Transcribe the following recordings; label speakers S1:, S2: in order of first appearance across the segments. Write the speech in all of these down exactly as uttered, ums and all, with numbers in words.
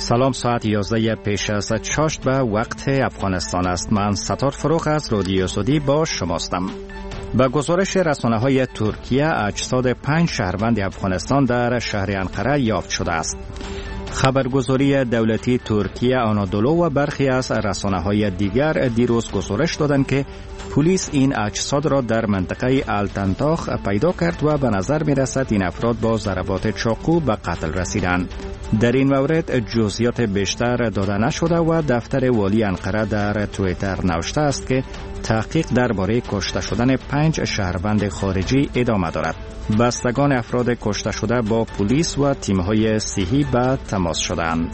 S1: سلام، ساعت یازده پیش از چاشت به وقت افغانستان است. من ستار فروغ از رادیو سعودی با شماستم. به گزارش رسانه‌های ترکیه، اجساد پنج شهروند افغانستان در شهر انقره یافت شده است. خبرگزاری دولتی ترکیه آنادولو و برخی از رسانه‌های دیگر دیروز گزارش دادند که پلیس این اجساد را در منطقه التنتاخ پیدا کرد و به نظر می رسد این افراد با ضربات چاقو به قتل رسیدند. در این مورد جزئیات بیشتر داده نشده و دفتر والی انقره در توییتر نوشته است که تحقیق درباره کشته شدن پنج شهروند خارجی ادامه دارد. بستگان افراد کشته شده با پلیس و تیم‌های صحی به تماس شدند.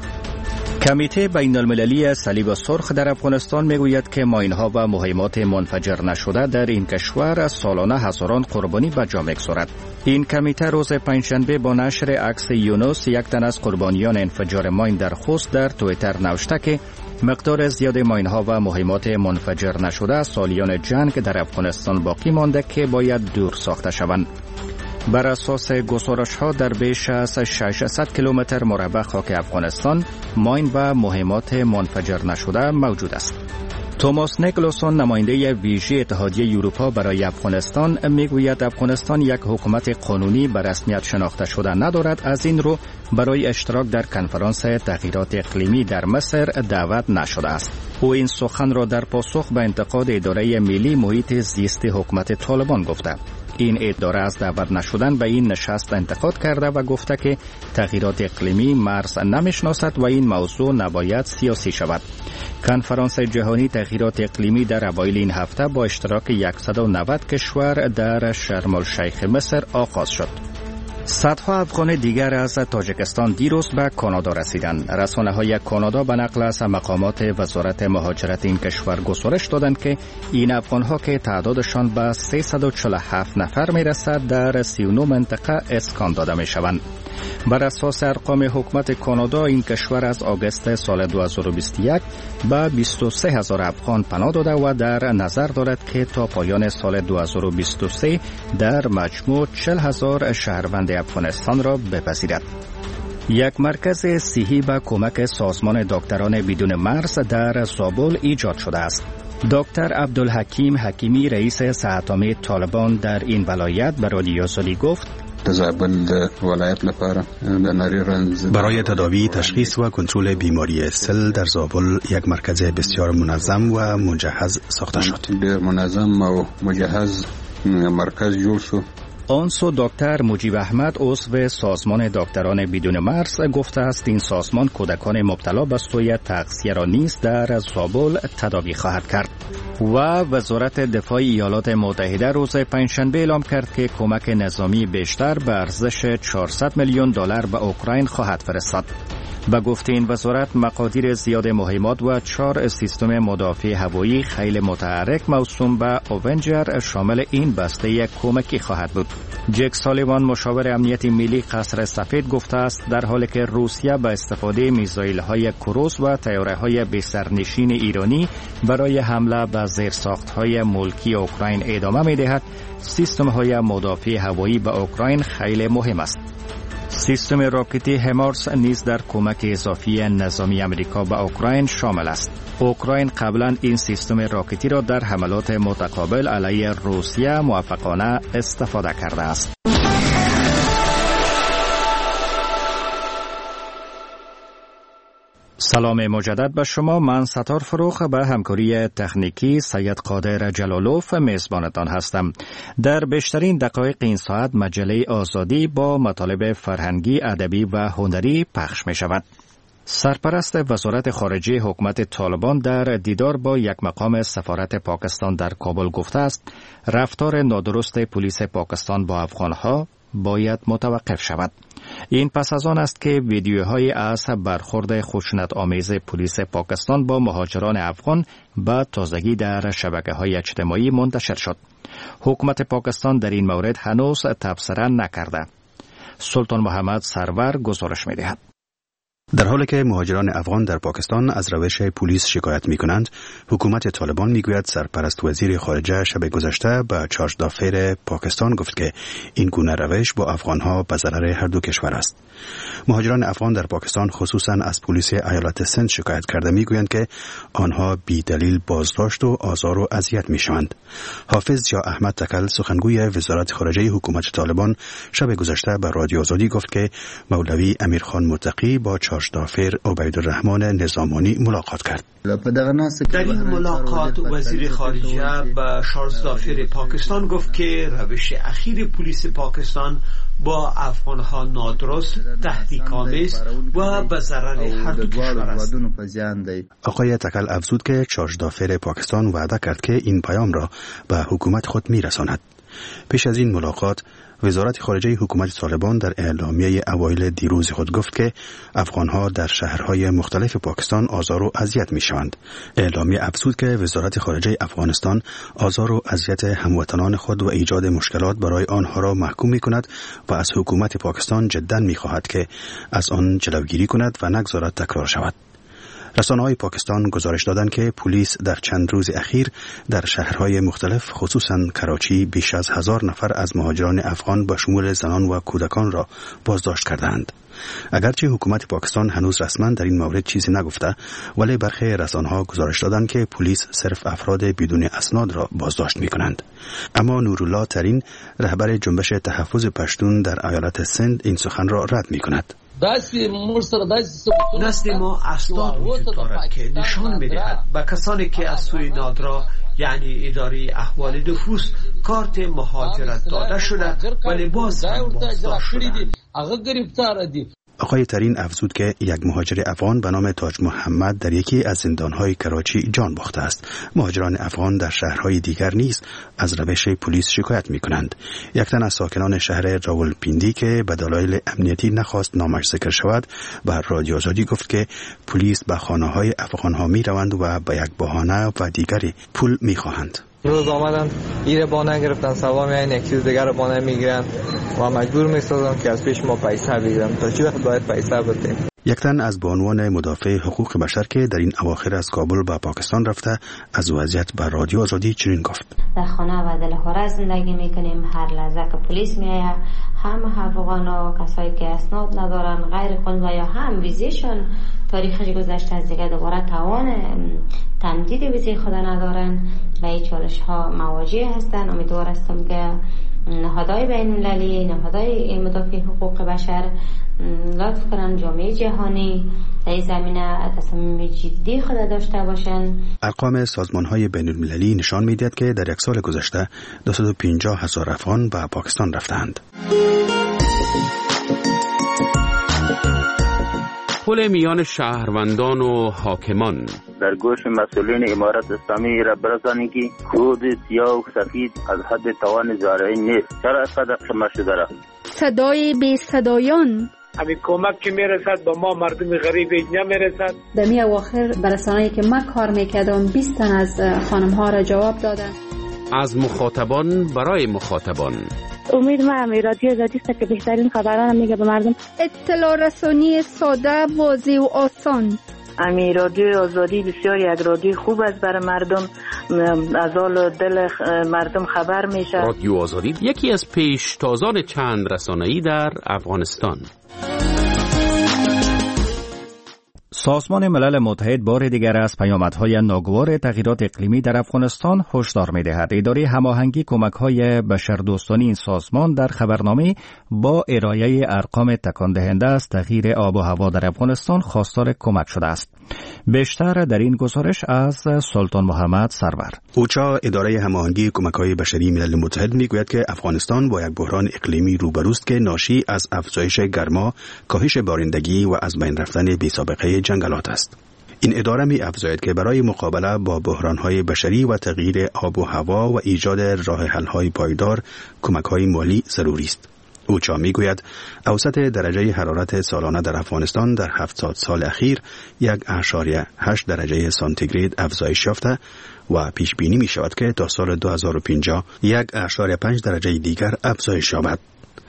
S1: کمیته بین المللی صلیب سرخ در افغانستان میگوید که ماین‌ها و مهمات منفجر نشده در این کشور سالانه هزاران قربانی به جا می‌گذارد. این کمیته روز پنجشنبه با نشر عکس یونس، یک تن از قربانیان انفجار ماین در خوست، در توییتر نوشته که مقدار زیاد ماین‌ها و مهمات منفجر نشده سالیان جنگ در افغانستان باقی مانده که باید دور ساخته شوند. بر اساس گزارش‌ها در بیش از ششصد کیلومتر مربع خاک افغانستان ماین و مهمات منفجر نشده موجود است. توماس نیکلسون، نماینده ویژه اتحادیه اروپا برای افغانستان، میگوید افغانستان یک حکومت قانونی به رسمیت شناخته شده ندارد. از این رو برای اشتراک در کنفرانس تغییرات اقلیمی در مصر دعوت نشده است. او این سخن را در پاسخ به انتقاد اداره ملی محیط زیست حکومت طالبان گفته. این اداره از دعوت نشدن به این نشست انتقاد کرده و گفته که تغییرات اقلیمی مرز نمیشناسد و این موضوع نباید سیاسی شود. کنفرانس جهانی تغییرات اقلیمی در اوایل این هفته با اشتراک صد و نود کشور در شرم الشیخ مصر آغاز شد. صدها افغان دیگر از تاجیکستان دیروز به کانادا رسیدند. رسانه‌های کانادا به نقل از مقامات وزارت مهاجرت این کشور گزارش دادند که این افغان‌ها که تعدادشان به سیصد و چهل و هفت نفر می‌رسد در سی و نه منطقه اسکان داده می‌شوند. بر اساس ارقام حکومت کانادا، این کشور از آگوست سال دو هزار و بیست و یک به بیست و سه هزار افغان پناه داده و در نظر دارد که تا پایان سال دو هزار و بیست و سه در مجموع چهل هزار شهروند افغانستان را بپذیرد. یک مرکز صحی به کمک سازمان دکتران بدون مرز در زابل ایجاد شده است. دکتر عبدالحکیم حکیمی، رئیس صحت‌عامه طالبان در این ولایت، به رادیو سعودی گفت:
S2: برای تداوی، تشخیص و کنترل بیماری سل در زابل یک مرکز بسیار منظم و مجهز ساخته شد.
S3: منظم و مجهز مرکز جوړ شو.
S1: آنسو دکتر مجیب احمد، عضو سازمان دکتران بدون مرز، گفته است این سازمان کودکان مبتلا به سوی تغذیه را نیز در زابل تداوی خواهد کرد. و وزارت دفاع ایالات متحده روز پنجشنبه اعلام کرد که کمک نظامی بیشتر به ارزش چهارصد میلیون دلار به اوکراین خواهد فرستاد. به گفته این وزارت، مقادیر زیاد مهمات و چهار سیستم مدافع هوایی خیلی متحرک موسوم به اونجر شامل این بسته کمکی خواهد بود. جک سالیوان، مشاور امنیت ملی قصر سفید، گفته است در حالی که روسیه به استفاده میزایل‌های کروز و طیاره‌های بی‌سرنشین ایرانی برای حمله به زیرساخت‌های ملکی اوکراین ادامه می‌دهد، سیستم‌های مدافع هوایی به اوکراین خیلی مهم است. سیستم راکتی همارس نیز در کمک اضافی نظامی امریکا به اوکراین شامل است. اوکراین قبلا این سیستم راکتی را در حملات متقابل علیه روسیه موفقانه استفاده کرده است. سلام مجدد به شما. من ستار فروغ به همکاری تکنیکی سید قادر جلالوف میزبانتان هستم. در بیشترین دقایق این ساعت مجله آزادی با مطالب فرهنگی، ادبی و هنری پخش می شود. سرپرست وزارت خارجه حکومت طالبان در دیدار با یک مقام سفارت پاکستان در کابل گفته است رفتار نادرست پلیس پاکستان با افغانها باید متوقف شود. این پس از آن است که ویدیوهای از برخورد خشونت آمیز پلیس پاکستان با مهاجران افغان به تازگی در شبکه‌های اجتماعی منتشر شد. حکومت پاکستان در این مورد هنوز تبصره نکرده. سلطان محمد سرور گزارش می‌دهد.
S2: در حالی که مهاجران افغان در پاکستان از روش پلیس شکایت می کنند، حکومت طالبان می گوید سرپرست وزیر خارجه شب گذشته به چارج دافیر پاکستان گفت که این گونه روش با افغانها به ضرر هر دو کشور است. مهاجران افغان در پاکستان خصوصا از پلیس ایالت سند شکایت کرده می گویند که آنها بی دلیل بازداشت و آزار و اذیت می شوند. حافظ یا احمد تکل سخنگوی وزارت خارجه حکومت طالبان شب گذشته به رادیو آزادی گفت که مولوی امیرخان متقی با چارج دافیر عبیدالرحمن نظامانی ملاقات کرد.
S4: در این ملاقات وزیر خارجه با چارج دافیر پاکستان گفت که روش اخیر پلیس پاکستان با افغانها نادرست، تهدیدآمیز و به ضرر هر دو کشور است.
S2: آقای تکل افزود که چارج دافیر پاکستان وعده کرد که این پیام را به حکومت خود میرساند. پیش از این ملاقات وزارت خارجه حکومت طالبان در اعلامیه اوایل دیروز خود گفت که افغانها در شهرهای مختلف پاکستان آزار و اذیت می‌شوند. اعلامیه افزود که وزارت خارجه افغانستان آزار و اذیت هموطنان خود و ایجاد مشکلات برای آنها را محکوم می‌کند و از حکومت پاکستان جداً می‌خواهد که از آن جلوگیری کند و نگذارد تکرار شود. رسانه‌های پاکستان گزارش دادند که پلیس در چند روز اخیر در شهرهای مختلف خصوصاً کراچی بیش از هزار نفر از مهاجران افغان با شمول زنان و کودکان را بازداشت کردند. اگرچه حکومت پاکستان هنوز رسما در این مورد چیزی نگفته، ولی برخی رسانه‌ها گزارش دادند که پلیس صرف افراد بدون اسناد را بازداشت می‌کنند. اما نورالله ترین رهبر جنبش تحفظ پشتون در ایالت سند این سخن را رد می‌کند.
S4: نزد ما اسناد وجود دارد که نشان می‌دهد به کسانی که از سوی نادرا یعنی اداره احوال نفوس کارت مهاجرت داده شده ولی باز هم بازداشت شدند.
S2: آقای ترین افزود که یک مهاجر افغان به نام تاج محمد در یکی از زندانهای کراچی جان باخته است. مهاجران افغان در شهرهای دیگر نیز از روش پلیس شکایت می کنند. یک تن از ساکنان شهر راولپیندی که به دلایل امنیتی نخواست نامش ذکر شود بر رادیو آزادی گفت که پلیس به خانه‌های افغانها می روند و به یک بهانه و دیگری پول می خواهند.
S5: روز آمدن ایره بانه گرفتن، سوا میاین یک چیز دیگر بانه میگیرن و مجبور میسازن که از پیش ما پیسه بگیرن. تا چی وقت باید پیسه بدیم؟
S2: یک تن از بانوان مدافع حقوق بشر که در این اواخر از کابل به پاکستان رفته از وضعیت به رادیو آزادی چنین گفت:
S6: در خانه و دلخوره زندگی میکنیم. هر لحظه که پلیس میآید هم افغانا کسایی که اسناد ندارن غیر قانونی یا هم ویزیشون تاریخش گذشته از دیگه دوباره توان تمدید ویزی خود ندارن و این چالش ها مواجه هستن. امیدوار هستم که نهادهای بین المللی، نهادهای مدافع حقوق بشر لطف کنن جامعه جهانی در این زمینه تصمیم جدی خود داشته باشند.
S2: ارقام سازمان‌های بین المللی نشان می‌دهد که در یک سال گذشته دویست و پنجاه هزار افغان به پاکستان رفتند.
S7: پل میان شهروندان و حاکمان
S8: در گوش مسئولین امارت اسلامی را برسانید که کود سیاه و سفید از حد توان زارعین نیست. چرا اینقدر خمه شده را؟
S9: صدای بی صدایان
S10: همین کمک که میرسد به ما مردم غریب نمیرسد.
S9: در می اواخر برسانه‌ای که من کار میکردم بیست تن از خانم‌ها را جواب دادن.
S7: از مخاطبان برای مخاطبان.
S11: امید ما رادیو آزادی است که بهترین خبران میگه به مردم.
S9: اطلاع رسانی ساده، واضح و آسان.
S11: امی رادیو آزادی بسیار یک رادیو خوب است برای مردم، از حال دل مردم خبر میشه.
S7: رادیو آزادی یکی از پیشتازان چند رسانه‌ای در افغانستان.
S1: سازمان ملل متحد بار دیگر از پیامدهای ناگوار تغییرات اقلیمی در افغانستان هشدار می‌دهد. اداره هماهنگی کمک‌های بشردوستانه این سازمان در خبرنامه با ارائه ارقام تکان دهنده از تغییر آب و هوا در افغانستان خواستار کمک شده است. بیشتر در این گزارش از سلطان محمد سرور.
S2: اوچا اداره هماهنگی کمک‌های بشری ملل متحد می‌گوید که افغانستان با یک بحران اقلیمی روبروست که ناشی از افزایش گرما، کاهش بارندگی و از بین رفتن بی‌سابقه جنگلات است. این اداره می افزاید که برای مقابله با بحران‌های بشری و تغییر آب و هوا و ایجاد راه حل‌های پایدار کمک‌های مالی ضروری است. اوچا میگوید اوسط درجه حرارت سالانه در افغانستان در هفتاد سال اخیر یک اشاریه هشت درجه سانتیگراد افزایش یافته و پیش بینی می شود که تا سال دو هزار و پنجاه یک اشاریه پنج درجه دیگر افزایش یابد.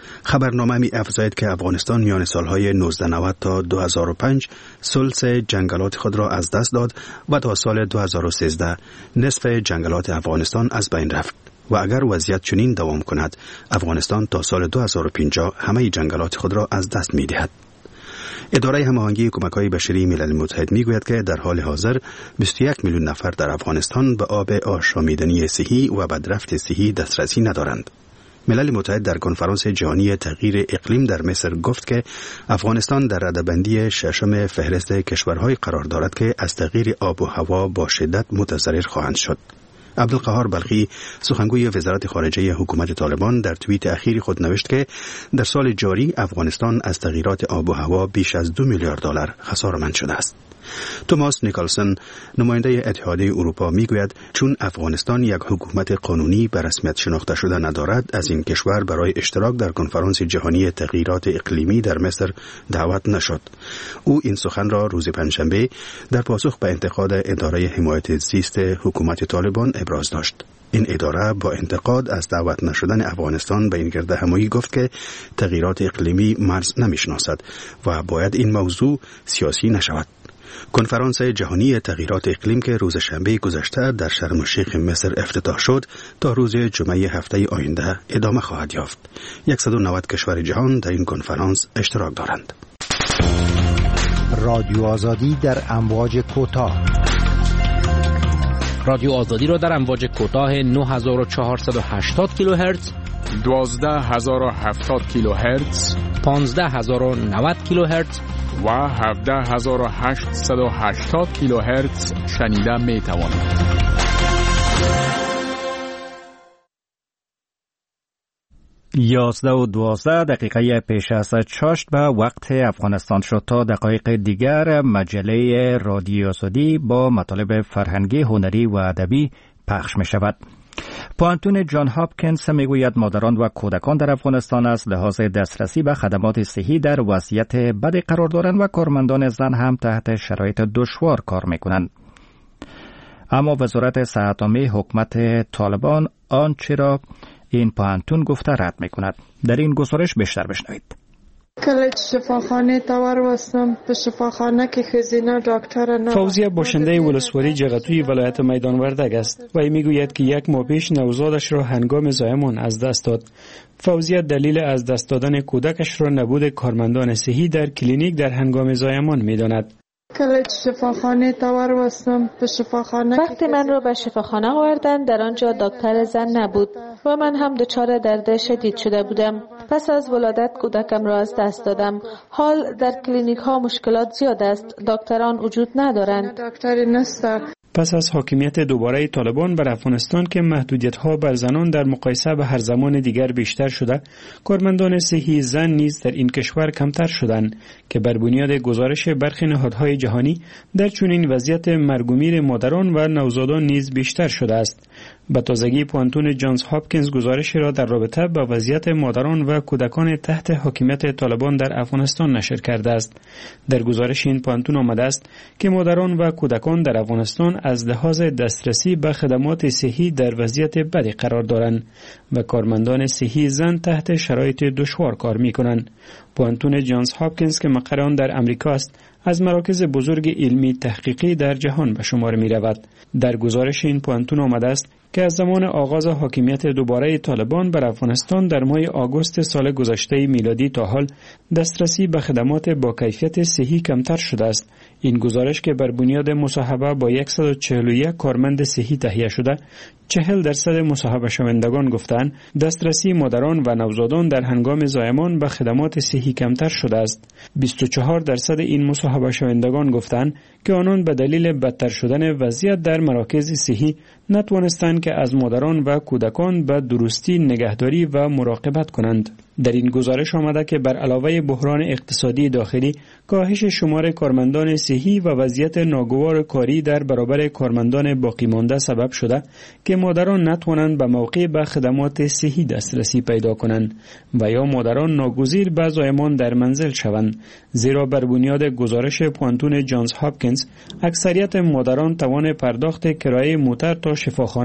S2: خبرنامه می افزاید که افغانستان میان سالهای نوزده نود تا دو هزار و پنج ثلث جنگلات خود را از دست داد و تا سال دو هزار و سیزده نصف جنگلات افغانستان از بین رفت و اگر وضعیت چنین دوام کند افغانستان تا سال دو هزار و پنجاه همه جنگلات خود را از دست می دهد. اداره هماهنگی کمک‌های بشری ملل متحد میگوید که در حال حاضر بیست و یک میلیون نفر در افغانستان به آب آشامیدنی صحی و بدرفت صحی دسترسی ندارند. ملل متحد در کنفرانس جهانی تغییر اقلیم در مصر گفت که افغانستان در رده‌بندی ششم فهرست کشورهای قرار دارد که از تغییر آب و هوا با شدت متضرر خواهند شد. عبدالقهار بلخی سخنگوی وزارت خارجه حکومت طالبان در توییت اخیر خود نوشت که در سال جاری افغانستان از تغییرات آب و هوا بیش از دو میلیارد دلار خساره‌مند شده است. توماس نیکلسون نماینده اتحادیه اروپا میگوید چون افغانستان یک حکومت قانونی به رسمیت شناخته شده ندارد از این کشور برای اشتراک در کنفرانس جهانی تغییرات اقلیمی در مصر دعوت نشد. او این سخن را روز پنجشنبه در پاسخ به انتقاد اداره حمایت زیست حکومت طالبان ابراز داشت. این اداره با انتقاد از دعوت نشدن افغانستان به این گردهمایی گفت که تغییرات اقلیمی مرز نمیشناسد و باید این موضوع سیاسی نشود. کنفرانس جهانی تغییرات اقلیم که روز شنبه گذشته در شرم الشیخ مصر افتتاح شد تا روز جمعه هفته آینده ادامه خواهد یافت. صد و نود کشور جهان در این کنفرانس اشتراک دارند.
S12: رادیو آزادی در امواج کوتاه.
S13: رادیو آزادی را در امواج کوتاه نه هزار و چهارصد و هشتاد کیلوهرتز،
S14: دوازده هزار و هفتاد کیلوهرتز،
S13: پانزده هزار و نود کیلوهرتز
S14: و هفده هزار و هشتصد و هشتاد کیلوهرتز شنیده می توانید.
S1: یازده و دوازده دقیقه پیش از چاشت به وقت افغانستان شد. تا دقایق دیگر مجله رادیو آزادی با مطالب فرهنگی، هنری و ادبی پخش می شود. پوانتون جان هاپکینز میگوید مادران و کودکان در افغانستان از لحاظ دسترسی به خدمات صحی در وضعیت بدی قرار دارند و کارمندان زن هم تحت شرایط دشوار کار میکنند. اما وزارت صحت عامه حکومت طالبان آنچه را این پوانتون گفته رد میکند. در این گزارش بیشتر بشنوید.
S15: کله شفاخانه تاور وستم به شفاخانه که خزینه دکتر نه.
S16: فوزیه باشنده ولسوالی جغتوی ولایت میدان وردگ است و میگوید که یک ماه پیش نوزادش را هنگام زایمان از دست داد. فوزیه دلیل از دست دادن کودکش را نبود کارمندان صحی در کلینیک در هنگام زایمان میداند.
S15: کله شفاخانه تاور وستم به شفاخانه
S17: وقتی من را به شفاخانه آوردن در آنجا دکتر زن نبود و من هم دچار درد شدید شده بودم. پس از ولادت کودکم را از دست دادم. حال در کلینیک ها مشکلات زیاد است. دکتران وجود ندارند.
S15: دکتری نیست.
S16: پس از حاکمیت دوباره طالبان بر افغانستان که محدودیت‌ها بر زنان در مقایسه به هر زمان دیگر بیشتر شده، کارمندان صحی زن نیز در این کشور کمتر شدند که بر بنیاد گزارش برخی نهادهای جهانی در چنین وضعیت مرگ و میر مادران و نوزادان نیز بیشتر شده است. به تازگی پوانتون جانز هاپکینز گزارشی را در رابطه با وضعیت مادران و کودکان تحت حاکمیت طالبان در افغانستان نشر کرده است. در گزارش این پوانتون آمده است که مادران و کودکان در افغانستان از لحاظ دسترسی به خدمات صحی در وضعیت بدی قرار دارند و کارمندان صحی زن تحت شرایط دشوار کار می‌کنند. پوانتون جانز هاپکینز که مقر آن در امریکا است، از مراکز بزرگ علمی تحقیقی در جهان به شمار می رود. در گزارش این پوانتون آمده است که از زمان آغاز حاکمیت دوباره طالبان بر افغانستان در ماه آگوست سال گذشته میلادی تا حال دسترسی به خدمات با کیفیت صحی کمتر شده است. این گزارش که بر بنیاد مصاحبه با صد و چهل و یک کارمند صحی تهیه شده، چهل درصد مصاحبه شوندگان گفتند دسترسی مادران و نوزادان در هنگام زایمان به خدمات صحی کمتر شده است. بیست و چهار درصد این مصاحبه شوندگان گفتند که آنان به دلیل بدتر شدن وضعیت در مراکز صحی نتوانستند که از مادران و کودکان به درستی نگهداری و مراقبت کنند. در این گزارش آمده که بر علاوه بحران اقتصادی داخلی، کاهش شمار کارمندان صحی و وضعیت ناگوار کاری در برابر کارمندان باقی مانده سبب شده که مادران نتوانند به موقع به خدمات صحی دسترسی پیدا کنند و یا مادران ناگزیر به زایمان در منزل شوند. زیرا بر بنیاد گزارش پوانتون جانز هاپکینز، اکثریت مادران توان پرداخت کرایه موتر تا شفاخانه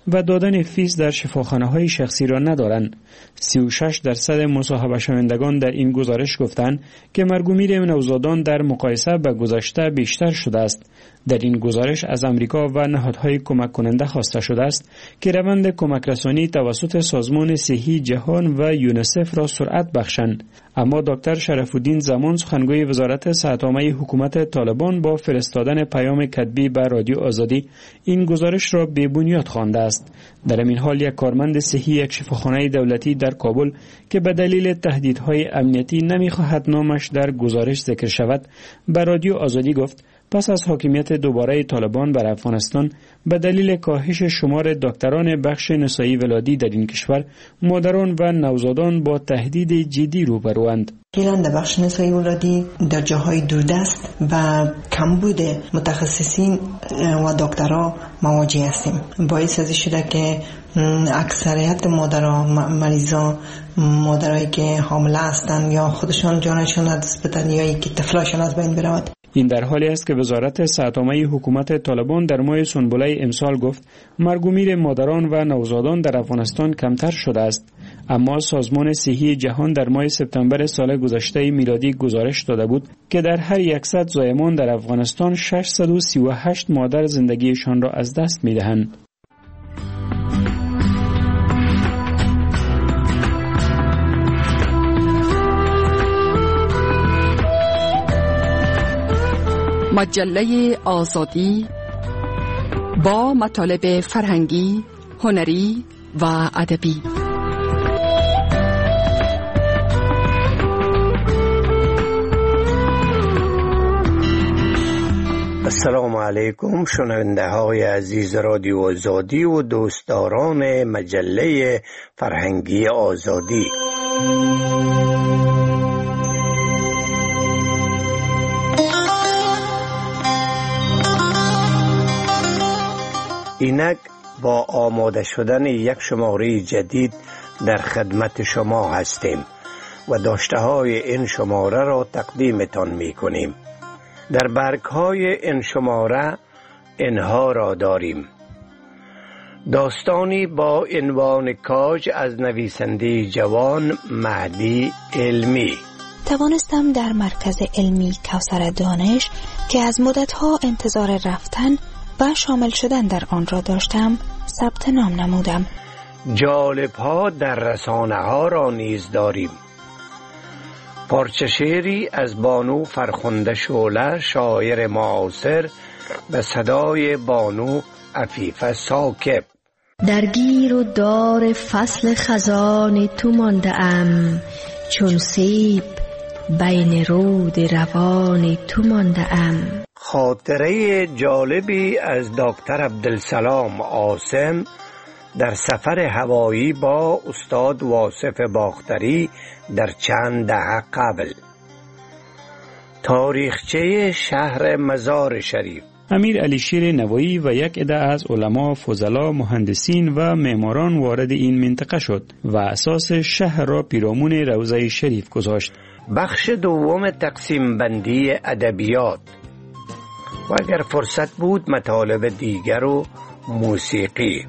S16: و دادن فیس در شفاخانه های شخصی را ندارند. سی و شش درصد مصاحبه شوندگان در این گزارش گفتند که مرگ و میر نوزادان در مقایسه با گذشته بیشتر شده است. در این گزارش از امریکا و نهادهای کمک کننده خواسته شده است که روند کمک رسانی توسط سازمان صحی جهان و یونیسف را سرعت بخشند. اما دکتر شرف الدین زمان، سخنگوی وزارت صحت‌عامه حکومت طالبان، با فرستادن پیام کتبی به رادیو آزادی این گزارش را بی‌بنیاد خوانده است. در این حال یک کارمند صحی یک شفاخانه دولتی در کابل که به دلیل تهدیدهای امنیتی نمی‌خواهد نامش در گزارش ذکر شود، به رادیو آزادی گفت پس از حاکمیت دوباره طالبان بر افغانستان به دلیل کاهش شمار دکتران بخش نسایی ولادی در این کشور، مادران و نوزادان با تهدید جدی روبروند.
S18: فعلا در بخش نسایی ولادی در جاهای دوردست و کمبود متخصصین و دکترها مواجه هستیم. باعث از شده که اکثریت مادرها مریضان مادرایی که حامله هستند یا خودشان جانشان از دست بدن یا اینکه طفلشان از بین برود.
S16: این در حالی است که وزارت صحت‌عامه حکومت طالبان در ماه سنبله امسال گفت مرگ و میر مادران و نوزادان در افغانستان کمتر شده است. اما سازمان صحی جهان در ماه سپتامبر سال گذشته میلادی گزارش داده بود که در هر صد زایمان در افغانستان ششصد و سی و هشت مادر زندگیشان را از دست می‌دهند.
S19: مجله آزادی با مطالب فرهنگی، هنری و ادبی.
S20: السلام علیکم شنونده های عزیز رادیو آزادی و دوستداران مجله فرهنگی آزادی. اینک با آماده شدن یک شماره جدید در خدمت شما هستیم و داشته های این شماره را تقدیمتان می کنیم. در برگ های این شماره اینها را داریم: داستانی با عنوان کاج از نویسنده جوان مهدی علمی.
S21: توانستم در مرکز علمی کوثر دانش که از مدتها انتظار رفتن و شامل شدن در آن را داشتم ثبت نام نمودم.
S20: جالب ها در رسانه ها را نیز داریم. پارچه شعری از بانو فرخنده شعله، شاعر معاصر، به صدای بانو عفیفه ساکب.
S22: در گیر و دار فصل خزان تو مانده ام، چون سیب بین رود روان تو مانده ام.
S20: خاطره جالبی از دکتر عبدالسلام عاصم در سفر هوایی با استاد واصف باختری در چند دهه قبل. تاریخچه شهر مزار شریف.
S16: امیر علی شیر نوایی و یک عده از علما، فضلا، مهندسین و معماران وارد این منطقه شد و اساس شهر را پیرامون روضه شریف گذاشت.
S20: بخش دوم تقسیم بندی ادبیات و اگر فرصت بود مطالب دیگر و موسیقی.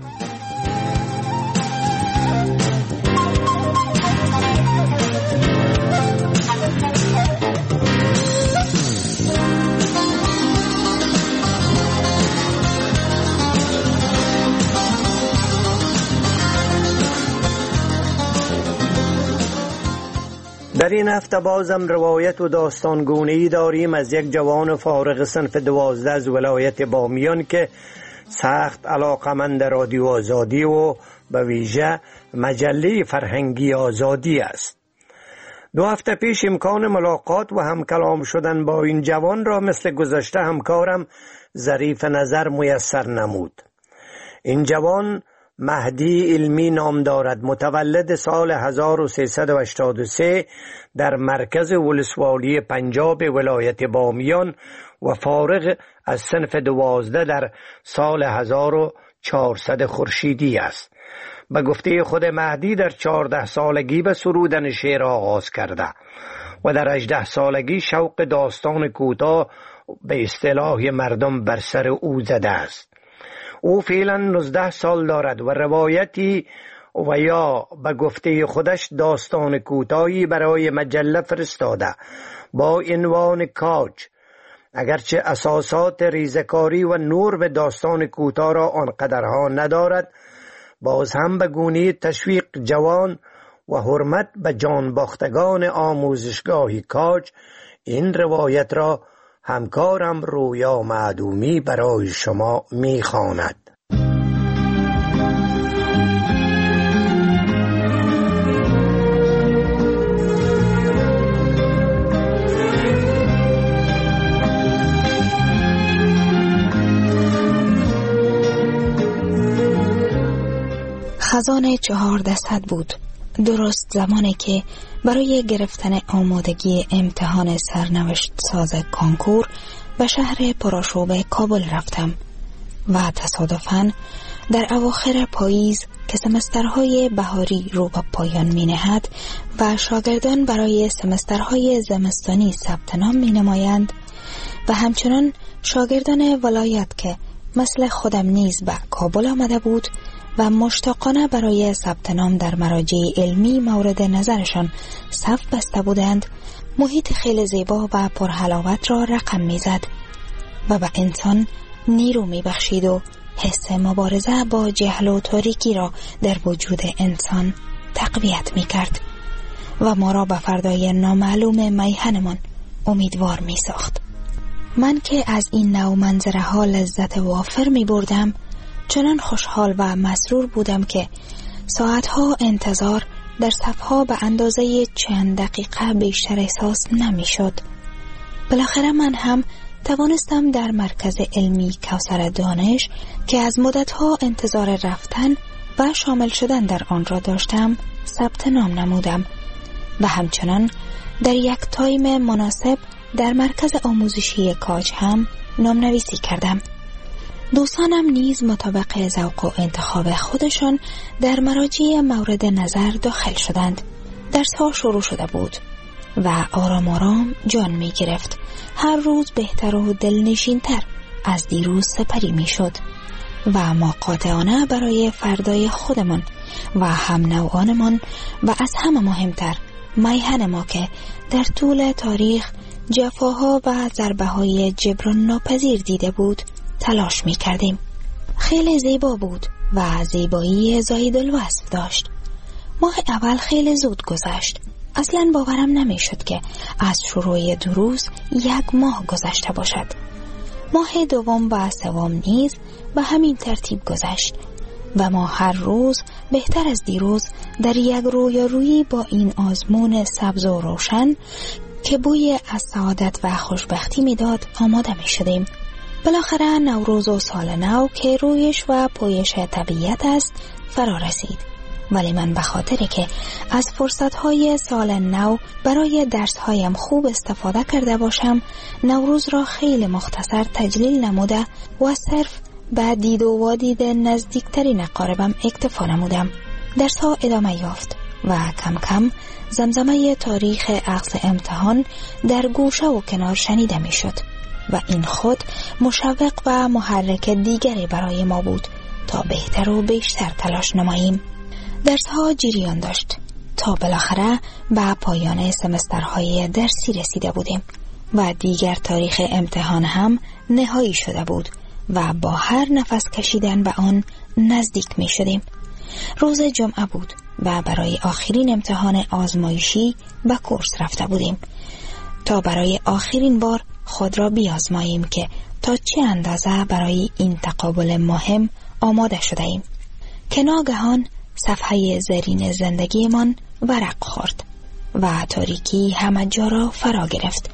S20: در این هفته بازم روایت و داستانگونه‌ای داریم از یک جوان فارغ صنف دوازده از ولایت بامیان که سخت علاقمند رادیو آزادی و به ویژه مجله فرهنگی آزادی است. دو هفته پیش امکان ملاقات و هم کلام شدن با این جوان را مثل گذشته همکارم ظریف نظر میسر نمود. این جوان مهدی علمی نام دارد. متولد سال هزار و سیصد و هشتاد و سه در مرکز ولسوالی پنجاب ولایت بامیان و فارغ از صنف دوازده در سال هزار و چهارصد خورشیدی است. به گفته خود مهدی در چهارده سالگی به سرودن شعر آغاز کرده و در هجده سالگی شوق داستان کوتاه به اصطلاح مردم بر سر او زده است. او فعلا نوزده سال دارد و روایتی و یا به گفته خودش داستان کوتاهی برای مجله فرستاده با عنوان کاج. اگرچه اساسات ریزکاری و نور به داستان کوتاه را آنقدرها ندارد، باز هم به گونه تشویق جوان و حرمت به جان باختگان آموزشگاه کاج این روایت را همکارم رویا معدومی برای شما می‌خواند.
S21: خزان چهاردصد بود، درست زمانی که برای گرفتن آمادگی امتحان سرنوشت ساز کانکور به شهر پرآشوب کابل رفتم و تصادفاً در اواخر پاییز که سمسترهای بهاری رو به پایان می نهد و شاگردان برای سمسترهای زمستانی ثبت نام می نمایند و همچنان شاگردان ولایت که مثل خودم نیز به کابل آمده بود و مشتاقانه برای ثبت نام در مراجع علمی مورد نظرشان صف بسته بودند، محیط خیلی زیبا و پرحلاوت را رقم میزد و به انسان نیرو میبخشید و حس مبارزه با جهل و تاریکی را در وجود انسان تقویت میکرد و ما را به فردای نامعلوم میهنمان امیدوار میساخت. من که از این نوع منظره ها لذت وافر می بردم، چنان خوشحال و مسرور بودم که ساعتها انتظار در صفها به اندازه چند دقیقه بیشتر احساس نمی شد. بالاخره من هم توانستم در مرکز علمی کوثر دانش که از مدتها انتظار رفتن و شامل شدن در آن را داشتم ثبت نام نمودم و همچنان در یک تایم مناسب در مرکز آموزشی کاج هم نامنویسی کردم. دوستانم نیز مطابق ذوق و انتخاب خودشان در مراجع مورد نظر داخل شدند. درس‌ها شروع شده بود و آرام آرام جان می گرفت. هر روز بهتر و دلنشین‌تر از دیروز سپری می شد و ما قاطعانه برای فردای خودمان و هم نوعانمان و از همه مهمتر میهن ما که در طول تاریخ جفاها و ضربه های جبران ناپذیر دیده بود تلاش می کردیم. خیلی زیبا بود و زیبایی زاید الوصف داشت. ماه اول خیلی زود گذشت. اصلا باورم نمی شد که از شروع دروس یک ماه گذشته باشد. ماه دوم و سوم نیز به همین ترتیب گذشت و ما هر روز بهتر از دیروز در یک رویارویی با این آزمون سبز و روشن که بوی از سعادت و خوشبختی میداد آماده می شدیم. بالاخره نوروز و سال نو که رویش و پویش طبیعت است فرا رسید، ولی من به خاطر که از فرصتهای سال نو برای درسهایم خوب استفاده کرده باشم نوروز را خیلی مختصر تجلیل نموده و صرف به دید و وادید نزدیکترین اقاربم اکتفا نمودم. درسها ادامه یافت و کم کم زمزمه تاریخ اخذ امتحان در گوشه و کنار شنیده می شد و این خود مشوق و محرک دیگری برای ما بود تا بهتر و بیشتر تلاش نماییم. درسها جریان داشت تا بالاخره به پایان سمسترهای درسی رسیده بودیم و دیگر تاریخ امتحان هم نهایی شده بود و با هر نفس کشیدن به آن نزدیک می شدیم. روز جمعه بود و برای آخرین امتحان آزمایشی به کورس رفته بودیم تا برای آخرین بار خود را بیازماییم که تا چه اندازه برای این تقابل مهم آماده شده ایم که ناگهان صفحه زرین زندگیمان ورق خورد و تاریکی همه جا را فرا گرفت.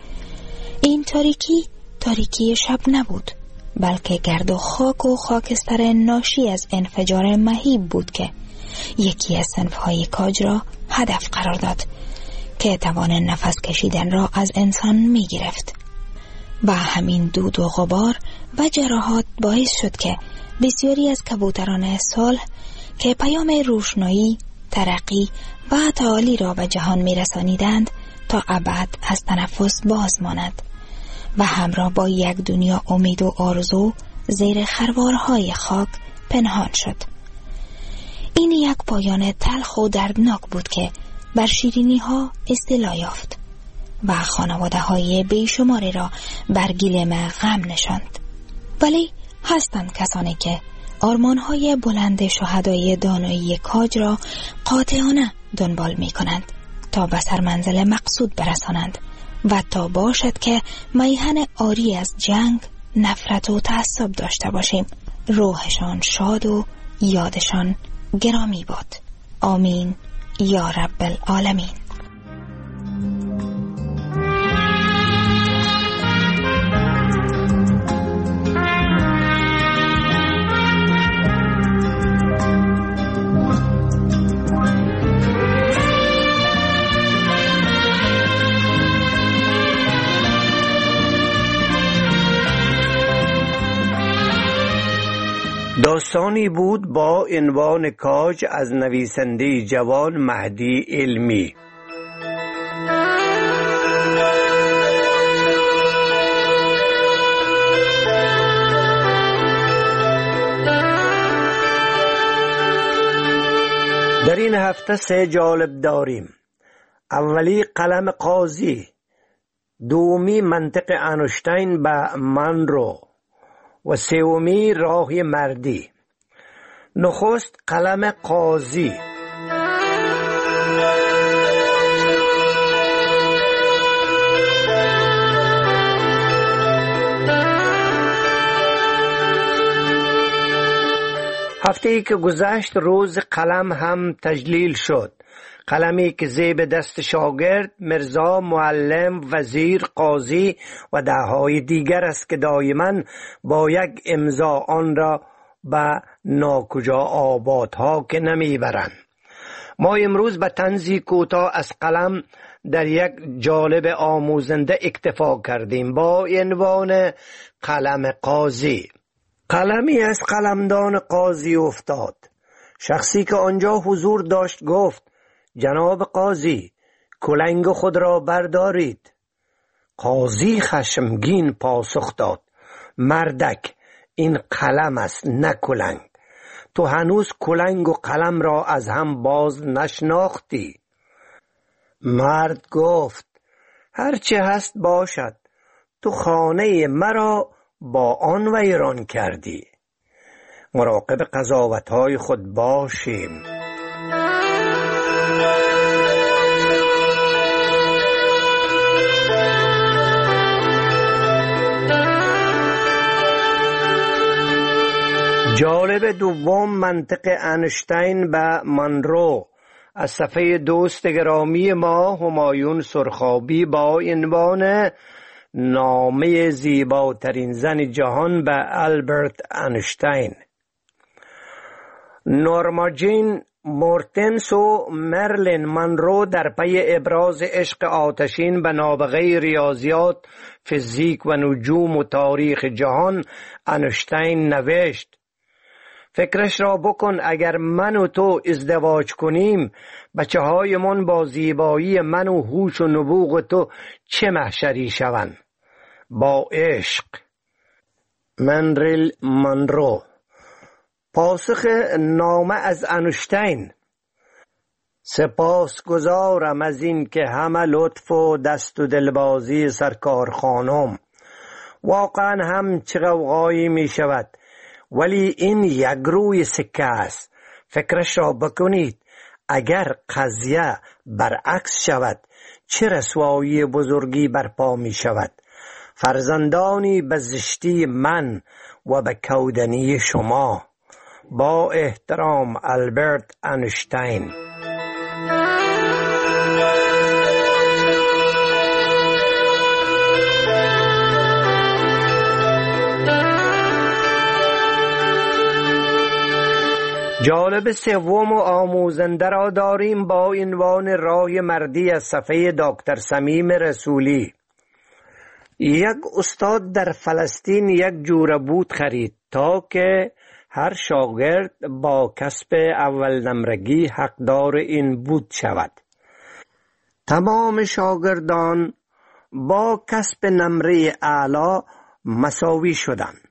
S21: این تاریکی تاریکی شب نبود، بلکه گرد و خاک و خاکستر ناشی از انفجار مهیب بود که یکی از صنف‌های کاج را هدف قرار داد که توان نفس کشیدن را از انسان می گرفت. و همین دود و غبار و جراحات باعث شد که بسیاری از کبوتران صلح که پیام روشنایی، ترقی و تعالی را به جهان می رسانیدند تا ابد از تنفس باز ماند و همراه با یک دنیا امید و آرزو زیر خروارهای خاک پنهان شد. این یک پایان تلخ و دردناک بود که بر شیرینی ها استیلا یافت و خانواده های بیشماری را بر گلیم غم نشاند. ولی هستند کسانی که آرمان های بلند شهدای دانایی کاج را قاطعانه دنبال می کنند تا به سرمنزل مقصود برسانند و تا باشد که میهن آری از جنگ، نفرت و تعصب داشته باشیم. روحشان شاد و یادشان گرامی باد. آمین یا رب العالمین.
S20: داستانی بود با عنوان کاج از نویسنده جوان مهدی علمی. در این هفته سه جالب داریم. اولی قلم قاضی، دومی منطق انشتین به منرو و سومی راه مردی. نخست قلم قاضی. هفته ای که گذشت روز قلم هم تجلیل شد. قلمی که زیب دست شاگرد، مرزا، معلم، وزیر، قاضی و دههای دیگر است که دائما با یک امضا آن را به ناکجا آبادها که نمیبرند. ما امروز به طنزی کوتاه از قلم در یک جالب آموزنده اکتفا کردیم با عنوان قلم قاضی. قلمی از قلمدان قاضی افتاد. شخصی که آنجا حضور داشت گفت: جناب قاضی، کلنگ خود را بردارید. قاضی خشمگین پاسخ داد: مردک، این قلم است نه کلنگ. تو هنوز کلنگ و قلم را از هم باز نشناختی. مرد گفت: هرچه هست باشد، تو خانه مرا با آن ویران کردی. مراقب قضاوت‌های خود باشیم. جالب دوم منطق انشتین به منرو از صفحه دوست گرامی ما همایون سرخابی با عنوان نامه زیباترین زن جهان به آلبرت انشتین. نورما جین مورتنس و مرلین منرو در پی ابراز عشق آتشین به نابغه ریاضیات، فیزیک و نجوم و تاریخ جهان انشتین نوشت: فکرش را بکن اگر من و تو ازدواج کنیم، بچه های من با زیبایی من و هوش و نبوغ تو چه محشری شوند. با عشق. منریل منرو. پاسخ نامه از انشتین: سپاس گزارم از این که همه لطف و دست و دلبازی سرکار خانم. واقعا هم چه غوغایی می شود، ولی این یک روی سکه است. فکرش را بکنید اگر قضیه برعکس شود چه رسوایی بزرگی برپا می شود. فرزندانی به زشتی من و به کودنی شما. با احترام آلبرت انشتین. جالب سوم و آموزنده را داریم با عنوان راه مردی از صفحه دکتر صمیم رسولی. یک استاد در فلسطین یک جوره بود خرید تا که هر شاگرد با کسب اول نمرگی حقدار این بود شود. تمام شاگردان با کسب نمره اعلا مساوی شدند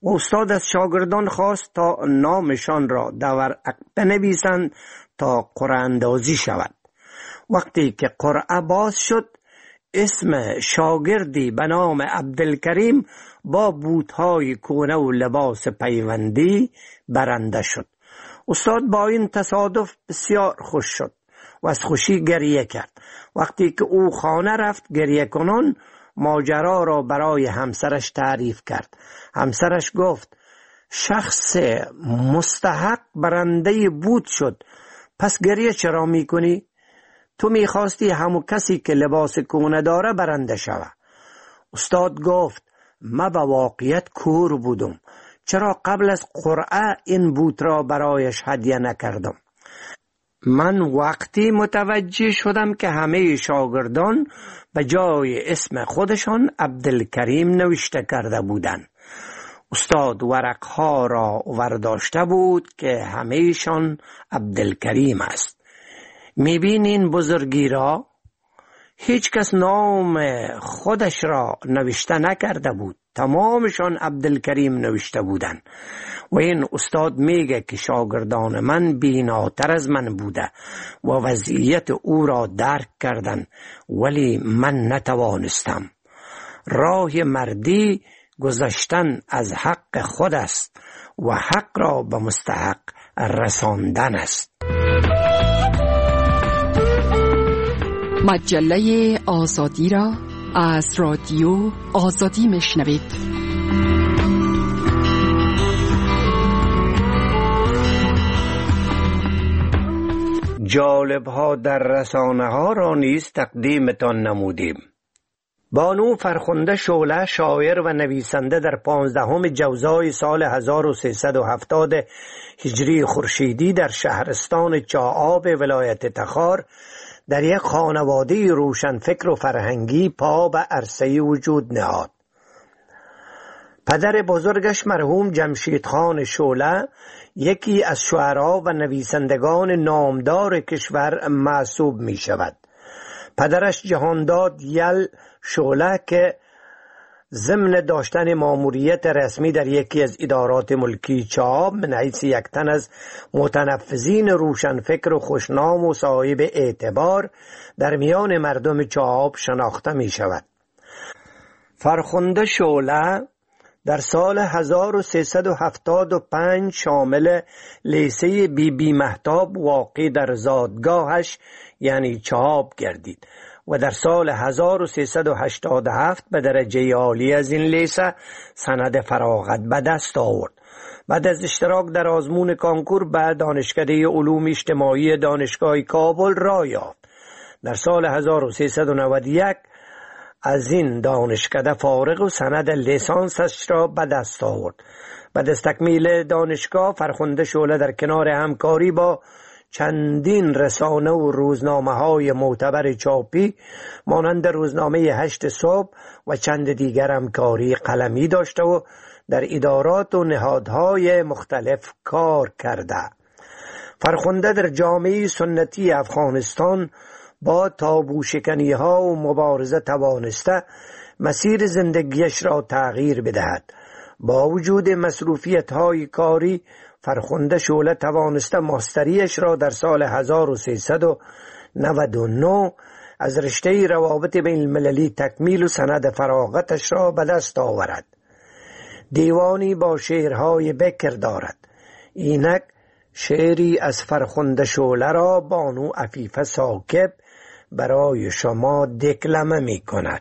S20: و استاد از شاگردان خواست تا نامشان را در ورق بنویسند تا قرعه اندازی شود. وقتی که قرعه باز شد، اسم شاگردی به نام عبدالکریم با بوتهای کهنه و لباس پیوندی برنده شد. استاد با این تصادف بسیار خوش شد و از خوشی گریه کرد. وقتی که او خانه رفت، گریه کنان ماجرا را برای همسرش تعریف کرد. همسرش گفت شخص مستحق برنده بوت شد، پس گریه چرا می کنی؟ تو می خواستی همو کسی که لباس کهنه داره برنده شوه. استاد گفت من به واقعیت کور بودم، چرا قبل از قرعه این بوت را برایش هدیه نکردم؟ من وقتی متوجه شدم که همه شاگردان به جای اسم خودشان عبدالکریم نوشته کرده بودند. استاد ورقها را ورداشته بود که همهشان عبدالکریم است. میبینین بزرگی را؟ هیچ کس نام خودش را نوشته نکرده بود، تمامشان عبدالکریم نوشته بودند. و این استاد میگه که شاگردان من بیناتر از من بوده و وضعیت او را درک کردن، ولی من نتوانستم. راه مردی گذشتن از حق خود است و حق را به مستحق رساندن است.
S19: مجله آزادی را از رادیو آزادی میشنوید.
S20: جالب ها در رسانه ها را نیز تقدیمتان نمودیم. بانو فرخنده شعله، شاعر و نویسنده، در پانزدهم جوزای سال هزار و سیصد و هفتاد هجری خورشیدی در شهرستان چاآب ولایت تخار در یک خانواده روشنفکر و فرهنگی پا به عرصه وجود نهاد. پدر بزرگش مرحوم جمشید خان شعله یکی از شعرا و نویسندگان نامدار کشور محسوب می شود. پدرش جهانداد یل شعله که ضمن داشتن ماموریت رسمی در یکی از ادارات ملکی چاآب من حیث یک تن از متنفذین روشنفکر و خوشنام و صاحب اعتبار در میان مردم چاآب شناخته می شود. فرخنده شعله در سال هزار و سیصد و هفتاد و پنج شامل لیسه بی بی مهتاب واقع در زادگاهش یعنی چاآب گردید و در سال هزار و سیصد و هشتاد و هفت به درجه عالی از این لیسه سند فراغت به دست آورد. بعد از اشتراک در آزمون کانکور به دانشکده علوم اجتماعی دانشگاه کابل راه یافت. در سال هزار و سیصد و نود و یک از این دانشکده فارغ و سند لیسانسش را به دست آورد. بعد از تکمیل دانشگاه فرخنده شعله در کنار همکاری با چندین رسانه و روزنامه های معتبر چاپی مانند روزنامه هشت صبح و چند دیگر همکاری قلمی داشته و در ادارات و نهادهای مختلف کار کرده. فرخنده در جامعه سنتی افغانستان با تابو شکنی ها و مبارزه توانسته مسیر زندگیش را تغییر بدهد. با وجود مصروفیت های کاری فرخنده شعله توانسته ماستریش را در سال هزار و سیصد و نود و نه از رشته روابط بین المللی تکمیل و سند فراغتش را به دست آورد. دیوانی با شعرهای بکر دارد. اینک شعری از فرخنده شعله را بانو عفیفه ساکب برای شما دکلمه می کند.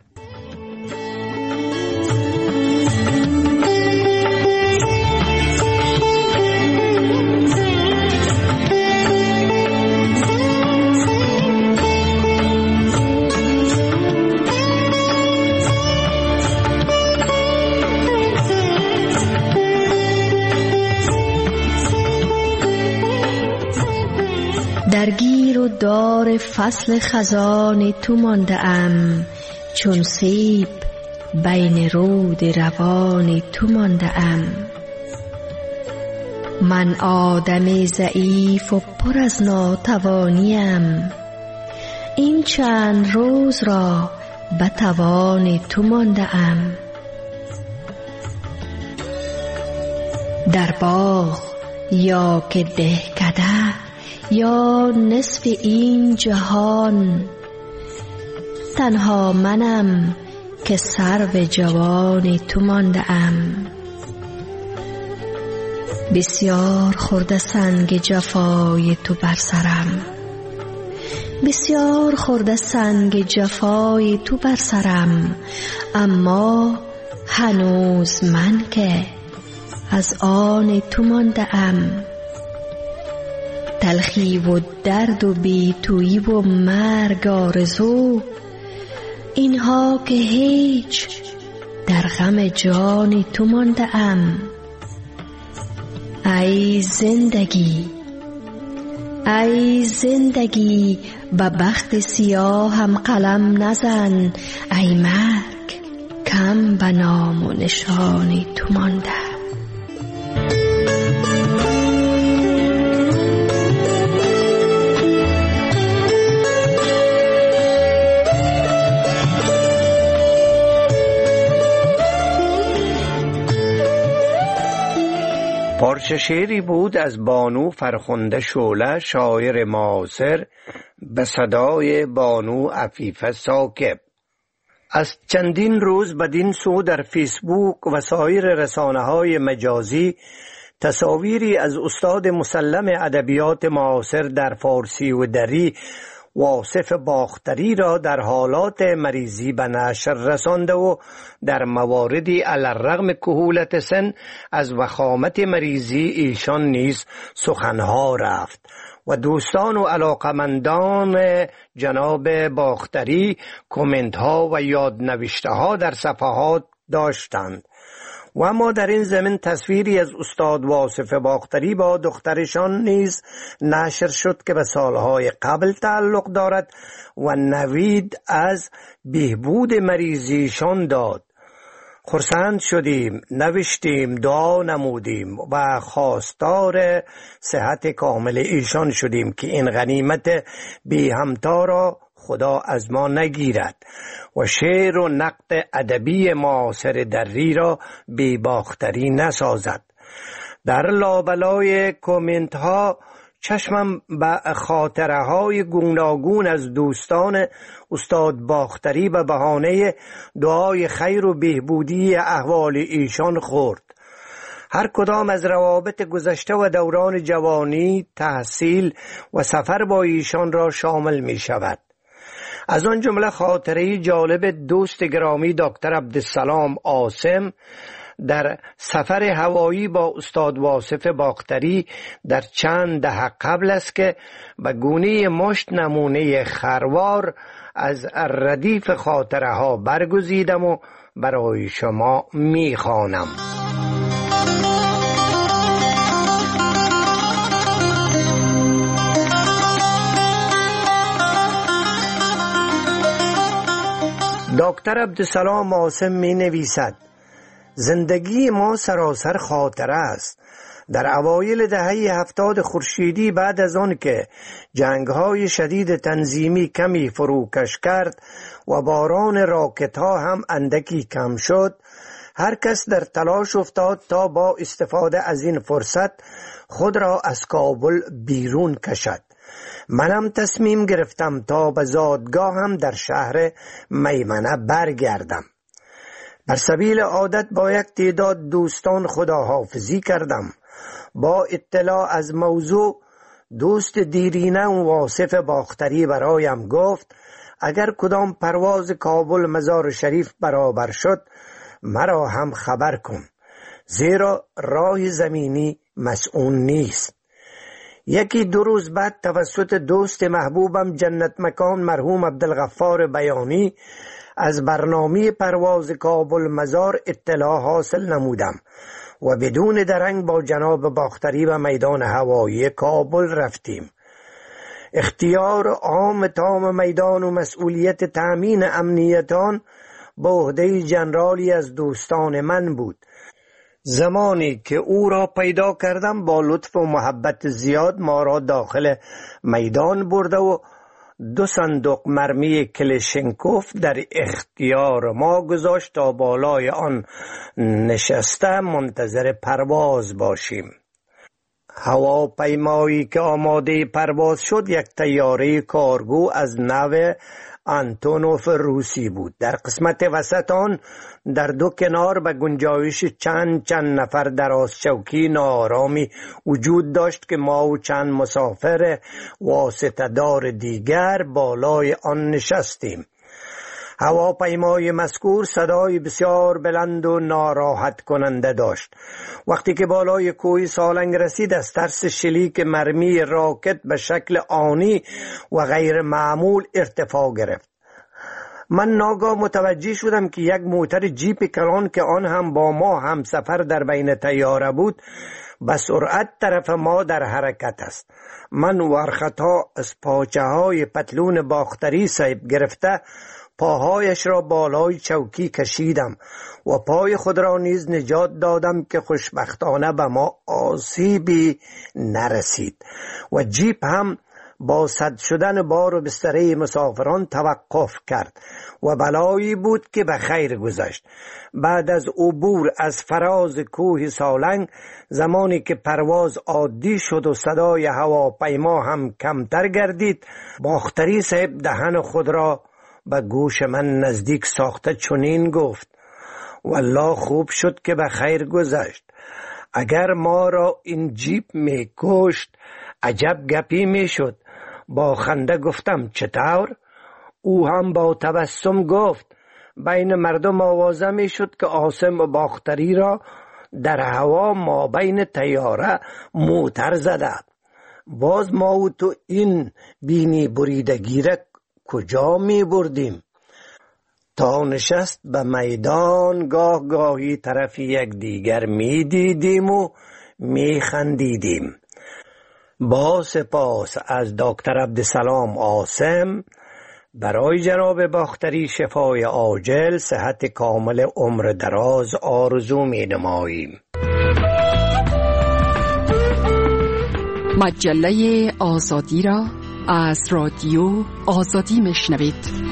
S22: درگیر و دار فصل خزان تو مانده ام، چون سیب بین رود روان تو مانده ام. من آدم ضعیف و پر از ناتوانیم، این چند روز را به توان تو مانده ام. در باغ یا که دهکده یا نصف این جهان، تنها منم که سرو جوان تو مانده ام. بسیار خورده سنگ جفای تو بر سرم، بسیار خورده سنگ جفای تو بر سرم، اما هنوز من که از آن تو مانده ام. تلخی و درد و بی تویی و مرگ آرزو، اینها که هیچ در غم جان تو مانده ام. ای زندگی، ای زندگی، به بخت سیاهم قلم نزن. ای مرگ، کم به نام و نشان تو مانده.
S20: پارچه شعری بود از بانو فرخنده شعله، شاعر معاصر، به صدای بانو عفیفه ساکب. از چندین روز بدین سو در فیسبوک و سایر رسانه‌های مجازی تصاویری از استاد مسلم ادبیات معاصر در فارسی و دری، واصف باختری را در حالات مریضی به نشر رسانده و در مواردی علی الرغم کهولت سن از وخامت مریضی ایشان نیز سخنها رفت و دوستان و علاقمندان جناب باختری کامنت ها و یادنوشته ها در صفحات داشتند. و اما در این زمین تصویری از استاد واصف باختری با دخترشان نیز نشر شد که به سالهای قبل تعلق دارد و نوید از بهبود مریضیشان داد. خرسند شدیم، نوشتیم، دعا نمودیم و خواستار صحت کامل ایشان شدیم که این غنیمت بی همتا را خدا از ما نگیرد و شعر و نقد ادبی معاصر دری را بی باختری نسازد. در لابلای کومنت ها چشمم به خاطره های گوناگون از دوستان استاد باختری به بهانه دعای خیر و بهبودی احوال ایشان خورد. هر کدام از روابط گذشته و دوران جوانی، تحصیل و سفر با ایشان را شامل می شود. از آن جمله خاطره جالب دوست گرامی دکتر عبدالسلام عاصم در سفر هوایی با استاد واصف باختری در چند دهه قبل است که به گونه مشت نمونه خروار از ردیف خاطره ها برگزیدم و برای شما می خوانم. دکتر عبدالسلام عاصم می نویسد: زندگی ما سراسر خاطره است. در اوایل دهه هفتاد خورشیدی، بعد از آن که جنگ‌های شدید تنظیمی کمی فروکش کرد و باران راکت ها هم اندکی کم شد، هر کس در تلاش افتاد تا با استفاده از این فرصت خود را از کابل بیرون کشد. منم تصمیم گرفتم تا به زادگاهم در شهر میمنه برگردم. بر سبیل عادت با یک تعداد دوستان خداحافظی کردم. با اطلاع از موضوع دوست دیرینه و واصف باختری برایم گفت اگر کدام پرواز کابل مزار شریف برابر شد مرا هم خبر کن، زیرا راه زمینی مسئول نیست. یکی دو روز بعد توسط دوست محبوبم جنت مکان مرحوم عبدالغفار بیانی از برنامه پرواز کابل مزار اطلاع حاصل نمودم و بدون درنگ با جناب باختری و میدان هوایی کابل رفتیم. اختیار عام تام میدان و مسئولیت تأمین امنیتان به عهده جنرالی از دوستان من بود. زمانی که او را پیدا کردم با لطف و محبت زیاد ما را داخل میدان برده و دو صندوق مرمی کلشنکوف در اختیار ما گذاشت تا بالای آن نشسته منتظر پرواز باشیم. هواپیمایی که آماده پرواز شد یک طیاره کارگو از نوع آنتونوف روسی بود. در قسمت وسط آن در دو کنار به گنجایش چند چند نفر دراز چوکی ناآرامی وجود داشت که ما و چند مسافر واسطه دار دیگر بالای آن نشستیم. هواپیمای مذکور صدای بسیار بلند و ناراحت کننده داشت. وقتی که بالای کوه سالنگ رسید از ترس شلیک مرمی راکت به شکل آنی و غیر معمول ارتفاع گرفت. من ناگاه متوجه شدم که یک موتر جیپ کلان که آن هم با ما همسفر در بین طیاره بود به سرعت طرف ما در حرکت است. من ورخطا از پاچه های پتلون باختری صاحب گرفته پاهایش را بالای چوکی کشیدم و پای خود را نیز نجات دادم که خوشبختانه به ما آسیبی نرسید و جیپ هم با سد شدن بار و بستره مسافران توقف کرد و بلایی بود که به خیر گذشت. بعد از عبور از فراز کوه سالنگ، زمانی که پرواز عادی شد و صدای هواپیما هم کمتر گردید، باختری صاحب دهن خود را به گوش من نزدیک ساخته چنین گفت: والله خوب شد که به خیر گذشت. اگر ما را این جیپ می کشت عجب گپی می شد. با خنده گفتم چطور؟ او هم با تبسم گفت: بین مردم آوازه می شد که عاصم و باختری را در هوا ما بین طیاره موتر زده. باز ما و تو این بینی بریدگی را کجا می بردیم؟ تا نشست به میدان گاه گاهی طرف یک دیگر می دیدیم و می خندیدیم. با سپاس از دکتر عبدالسلام عاصم، برای جناب باختری شفای عاجل، صحت کامل، عمر دراز آرزو می نماییم.
S19: مجله آزادی را از رادیو آزادی میشنوید.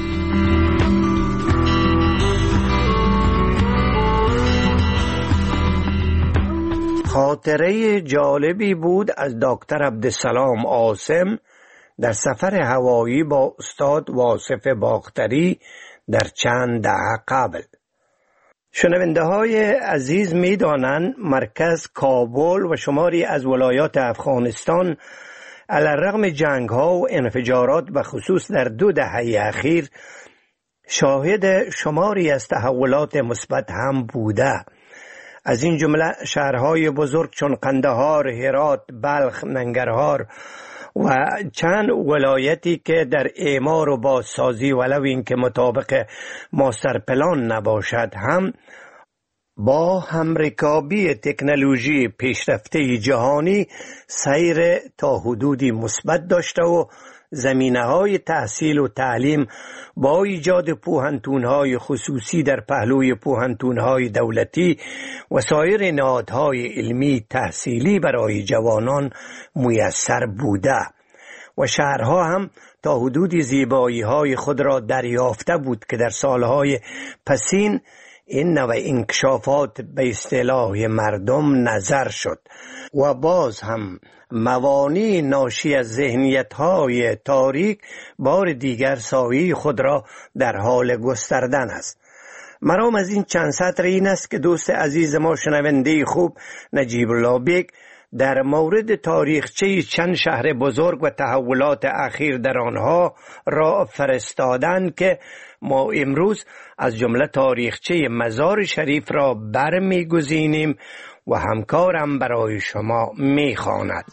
S20: خاطره جالبی بود از دکتر عبدالسلام عاصم در سفر هوایی با استاد واصف باختری در چند دهه قبل. شنونده های عزیز می دانند مرکز کابل و شماری از ولایات افغانستان علیرغم جنگ ها و انفجارات به خصوص در دو دهه اخیر شاهد شماری از تحولات مثبت هم بوده. از این جمله شهرهای بزرگ چون قندهار، هرات، بلخ، ننگرهار و چند ولایتی که در اعمار و بازسازی ولو این که مطابق ماستر پلان نباشد هم با همرکابی تکنولوژی پیشرفته جهانی سیر تا حدودی مثبت داشته و زمینه‌های تحصیل و تعلیم با ایجاد پوهنتون‌های خصوصی در پهلوی پوهنتون‌های دولتی و سایر نهادهای علمی تحصیلی برای جوانان میسر بوده و شهرها هم تا حدودی زیبایی‌های خود را دریافته بود که در سالهای پسین این نوع انکشافات به اصطلاح مردم نظر شد و باز هم موانع ناشی از ذهنیت‌های تاریک بار دیگر سایه خود را در حال گستردن است. مرام از این چند سطر این است که دوست عزیز ما شنونده خوب نجیب الله بیگ در مورد تاریخچه چند شهر بزرگ و تحولات اخیر در آنها را فرستادند که ما امروز از جمله تاریخچه مزار شریف را برمی‌گزینیم و همکارم برای شما می‌خواند.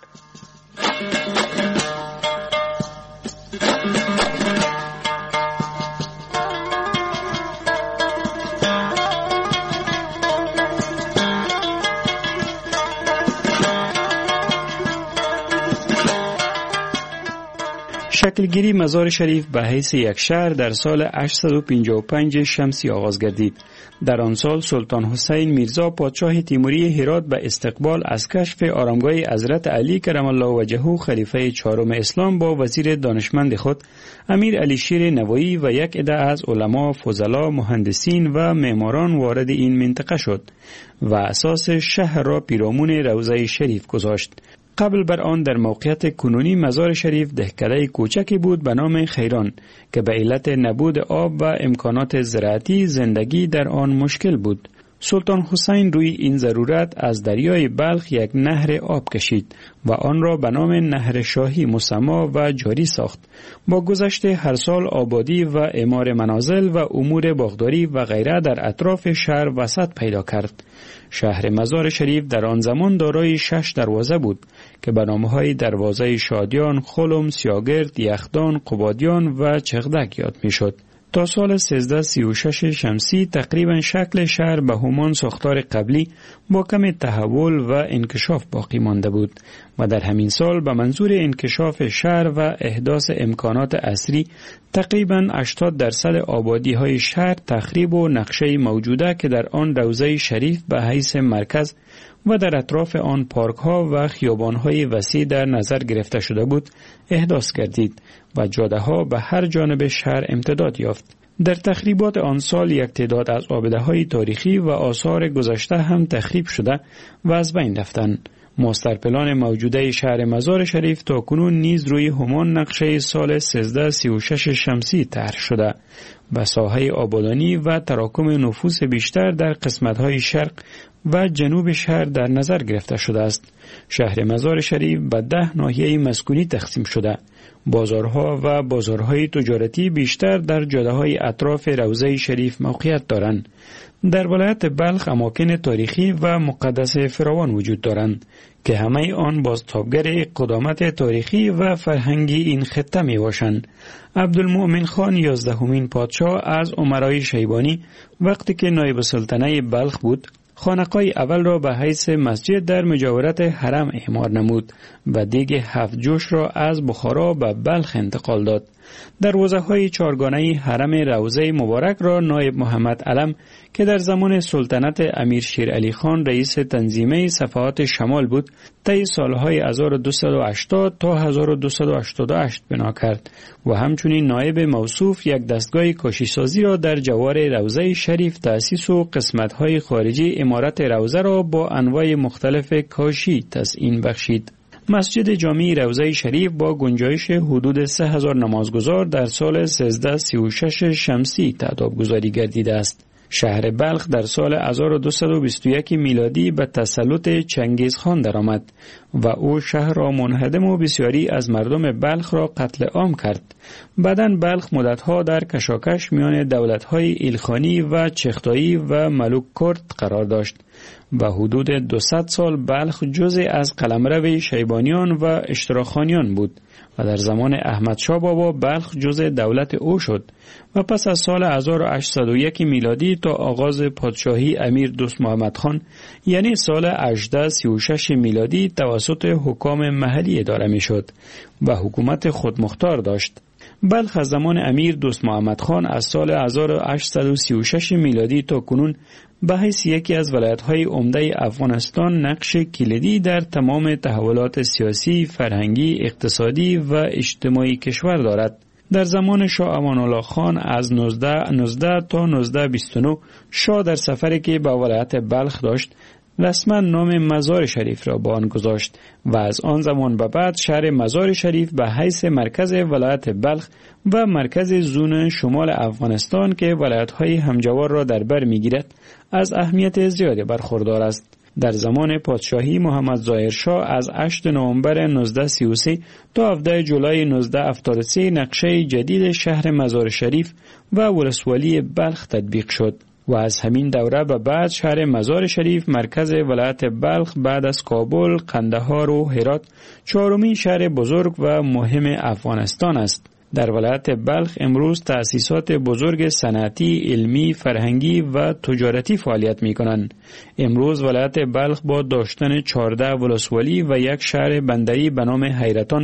S16: شکلگیری مزار شریف به حیث یک شهر در سال هشتصد و پنجاه و پنج شمسی آغاز گردید. در آن سال سلطان حسین میرزا پادشاه تیموری هرات به استقبال از کشف آرامگاه حضرت علی کرم الله وجهه خلیفه چهارم اسلام با وزیر دانشمند خود امیر علی شیر نوایی و یک عده از علما، فضلا، مهندسین و معماران وارد این منطقه شد و اساس شهر را پیرامون روضه شریف گذاشت. قبل بر آن در موقعیت کنونی مزار شریف دهکده کوچکی بود به نام خیران که به علت نبود آب و امکانات زراعتی زندگی در آن مشکل بود. سلطان حسین روی این ضرورت از دریای بلخ یک نهر آب کشید و آن را به نام نهر شاهی مسما و جاری ساخت. با گذشت هر سال آبادی و اعمار منازل و امور باغداری و غیره در اطراف شهر وسعت پیدا کرد. شهر مزار شریف در آن زمان دارای شش دروازه بود که به نامهای دروازه شادیان، خلم، سیاگرد، یخدان، قبادیان و چغدک یاد می شد. تا سال سیزده سی و شش شمسی تقریبا شکل شهر به همان ساختار قبلی با کم تحول و انکشاف باقی مانده بود و در همین سال به منظور انکشاف شهر و احداث امکانات عصری تقریبا هشتاد درصد آبادی های شهر تخریب و نقشه موجوده که در آن روضه شریف به حیث مرکز و در اطراف آن پارک ها و خیابان های وسیع در نظر گرفته شده بود احداث گردید و جاده ها به هر جانب شهر امتداد یافت. در تخریبات آن سال یک تعداد از آبده های تاریخی و آثار گذشته هم تخریب شده و از بین رفتند. ماستر پلان موجوده شهر مزار شریف تا کنون نیز روی همان نقشه سال سیزده سی و شش شمسی طرح شده و ساحه آبادانی و تراکم نفوس بیشتر در قسمت‌های شرق و جنوب شهر در نظر گرفته شده است. شهر مزار شریف به ده ناحیه مسکونی تقسیم شده. بازارها و بازارهای تجارتی بیشتر در جاده‌های اطراف روضه شریف موقعیت دارند. در ولایت بلخ اماکن تاریخی و مقدس فراوان وجود دارند که همه آن بازتابگر قدامت تاریخی و فرهنگی این خطه می باشند. عبدالمؤمن خان یازدهمین پادشاه از امرای شیبانی وقتی که نایب سلطنه بلخ بود خانقاه اول را به حیث مسجد در مجاورت حرم اعمار نمود و دیگ هفت جوش را از بخارا به بلخ انتقال داد. دروازه های چارگانه حرم روضه مبارک را نایب محمد علم که در زمان سلطنت امیر شیر علی خان رئیس تنظیمه صفحات شمال بود طی سالهای هزار و دویست و هشتاد تا هزار و دویست و هشتاد و هشت بنا کرد و همچنین نایب موصوف یک دستگاه کاشیسازی را در جوار روضه شریف تأسیس و قسمت‌های خارجی عمارت روضه را با انواع مختلف کاشی تزیین بخشید. مسجد جامع روضه شریف با گنجایش حدود سه هزار نمازگزار در سال سیزده سی و شش شمسی تعداد گذاری گردیده است. شهر بلخ در سال هزار و دویست و بیست و یک میلادی به تسلط چنگیز خان درآمد و او شهر را منهدم و بسیاری از مردم بلخ را قتل عام کرد. بعداً بلخ مدتها در کشاکش میان دولت‌های ایلخانی و چغتایی و ملوک کرد قرار داشت و حدود دویست سال بلخ جزء از قلمرو شیبانیان و اشتراخانیان بود و در زمان احمد شاه بابا بلخ جزء دولت او شد و پس از سال هزار و هشتصد و یک میلادی تا آغاز پادشاهی امیر دوست محمد خان یعنی سال هجده سی و شش میلادی توسط حکام محلی اداره می شد و حکومت خودمختار داشت. بلخ از زمان امیر دوست محمد خان از سال هزار و هشتصد و سی و شش میلادی تا کنون به حیث یکی از ولایت‌های عمده افغانستان نقش کلیدی در تمام تحولات سیاسی، فرهنگی، اقتصادی و اجتماعی کشور دارد. در زمان شاه امان الله خان از نوزده تا نوزده بیست و نه شاه در سفری که به ولایت بلخ داشت رسما نام مزار شریف را به آن گذاشت و از آن زمان به بعد شهر مزار شریف به حیث مرکز ولایت بلخ و مرکز زون شمال افغانستان که ولایت‌های همجوار را در بر می‌گیرد از اهمیت زیادی برخوردار است. در زمان پادشاهی محمد ظاهر شاه از هشتم نوامبر نوزده سی و سه تا هفدهم جولای نوزده هفتاد و سه نقشه جدید شهر مزار شریف و ولسوالی بلخ تطبیق شد و از همین دوره به بعد شهر مزار شریف مرکز ولایت بلخ بعد از کابل، قندهار و هرات چهارمین شهر بزرگ و مهم افغانستان است. در ولایت بلخ امروز تأسیسات بزرگ صنعتی، علمی، فرهنگی و تجارتی فعالیت می کنند. امروز ولایت بلخ با داشتن چهارده ولسوالی و یک شهر بندری به نام حیرتان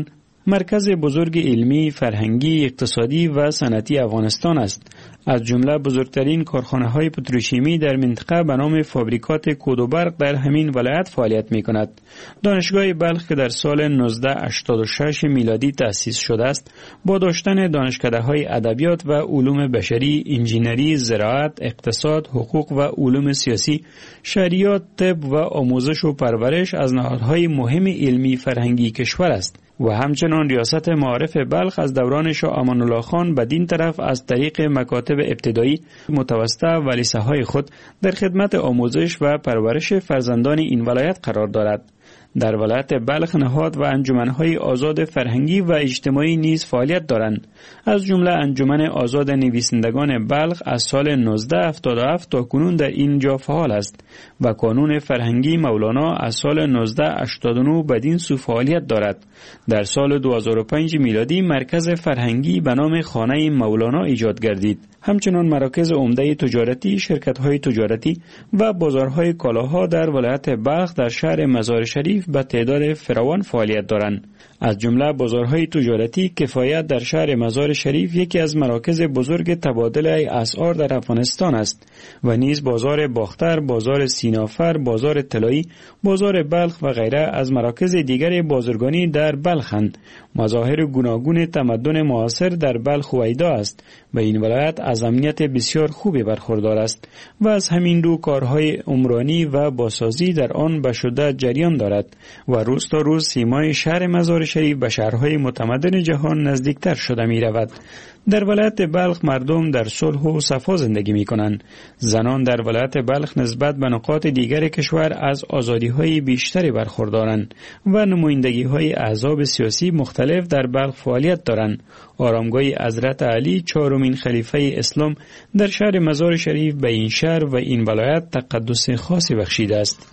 S16: مرکز بزرگ علمی، فرهنگی، اقتصادی و صنعتی افغانستان است. از جمله بزرگترین کارخانه های پتروشیمی در منطقه به نام فابریکات کود و برق در همین ولایت فعالیت می کند. دانشگاه بلخ که در سال نوزده هشتاد و شش میلادی تأسیس شده است، با داشتن دانشکده های ادبیات و علوم بشری، انجینری، زراعت، اقتصاد، حقوق و علوم سیاسی، شریعت، طب و آموزش و پرورش از نهادهای مهم علمی فرهنگی کشور است. و همچنان ریاست معارف بلخ از دوران شاه امان الله خان بدین طرف از طریق مکاتب ابتدایی، متوسطه و لیسه های خود در خدمت آموزش و پرورش فرزندان این ولایت قرار دارد. در ولایت بلخ نهاد و انجمن‌های آزاد فرهنگی و اجتماعی نیز فعالیت دارند. از جمله انجمن آزاد نویسندگان بلخ از سال نوزده هفتاد و هفت تا کنون در اینجا فعال است و کانون فرهنگی مولانا از سال نوزده هشتاد و نه بدین سو فعالیت دارد. در سال دو هزار و پنج میلادی مرکز فرهنگی به نام خانه مولانا ایجاد گردید. همچنان مراکز عمده تجارتی، شرکت‌های تجارتی و بازارهای کالاها در ولایت بلخ در شهر مزار شریف به تعداد فراوان فعالیت دارند. از جمله بازارهای تجارتی کفایت در شهر مزار شریف یکی از مراکز بزرگ تبادل اسعار در افغانستان است و نیز بازار باختر، بازار سینافر، بازار طلایی، بازار بلخ و غیره از مراکز دیگر بازرگانی در بلخند. مظاهر گوناگون تمدن معاصر در بلخ و ایدا است و این ولایت از امنیت بسیار خوبی برخوردار است و از همین رو کارهای عمرانی و بازسازی در آن به شدت جریان دارد و روز تا روز سیمای شهر مزار شریف به شهرهای متمدن جهان نزدیکتر شده می رود. در ولایت بلخ مردم در صلح و صفا زندگی می کنند. زنان در ولایت بلخ نسبت به نقاط دیگر کشور از آزادی‌های بیشتری برخوردارند و نمایندگی‌های احزاب سیاسی مختلف در بلخ فعالیت دارند. آرامگاه حضرت علی چهارمین خلیفه اسلام در شهر مزار شریف به این شهر و این ولایت تقدس خاصی بخشیده است.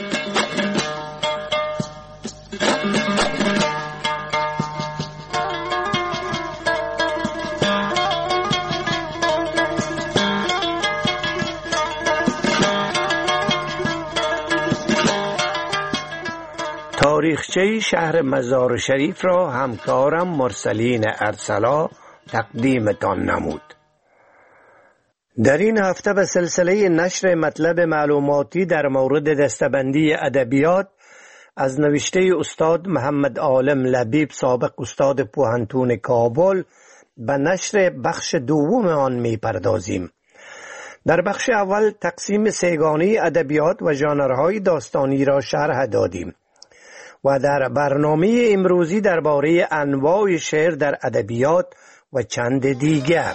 S20: تاریخچه شهر مزار شریف را همکارم مرسلین ارسلا تقدیمتان نمود. در این هفته به سلسله نشر مطلب معلوماتی در مورد دستبندی ادبیات از نوشته استاد محمد عالم لبیب سابق استاد پوهنتون کابل به نشر بخش دوم آن می پردازیم. در بخش اول تقسیم سه‌گانه ادبیات و ژانرهای داستانی را شرح دادیم و در برنامه امروزی درباره انواع شعر در ادبیات و چند دیگر.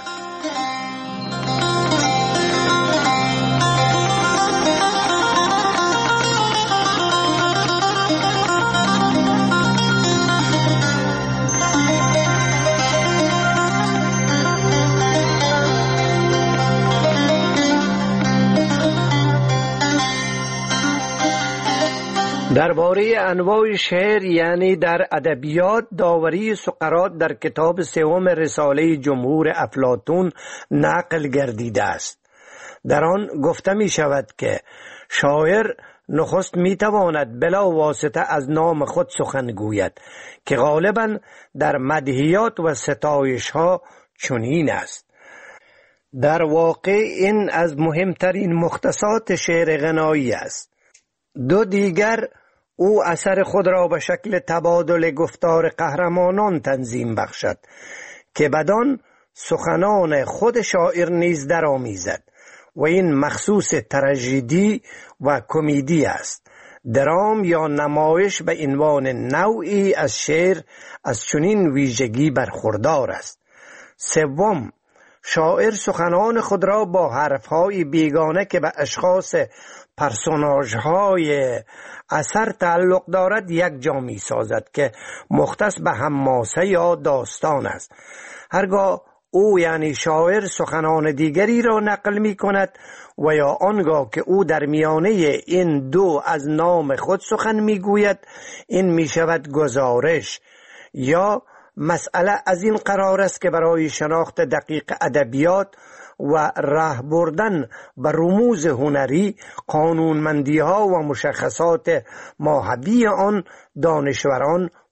S20: درباره انواع شعر یعنی در ادبیات داوری سقراط در کتاب سوم رساله جمهور افلاطون نقل گردیده است. در آن گفته می شود که شاعر نخست می تواند بلا واسطه از نام خود سخن گوید که غالبا در مدحیات و ستایش ها چنین است. در واقع این از مهمترین مختصات شعر غنایی است. دو دیگر او اثر خود را به شکل تبادل گفتار قهرمانان تنظیم بخشد که بدان سخنان خود شاعر نیز درآمیزد و این مخصوص تراژدی و کمدی است. درام یا نمایش به عنوان نوعی از شعر از چنین ویژگی برخوردار است. سوم، شاعر سخنان خود را با حرفهای بیگانه که به اشخاص پرسوناژهای اثر تعلق دارد یک جا می سازد که مختص به حماسه یا داستان است. هرگاه او یعنی شاعر سخنان دیگری را نقل می کند و یا آنگاه که او در میانه این دو از نام خود سخن می گوید، این می شود گزارش یا مسئله از این قرار است که برای شناخت دقیق ادبیات و راه بردن به رموز هنری، قانونمندی ها و مشخصات ماهوی آن دانشوران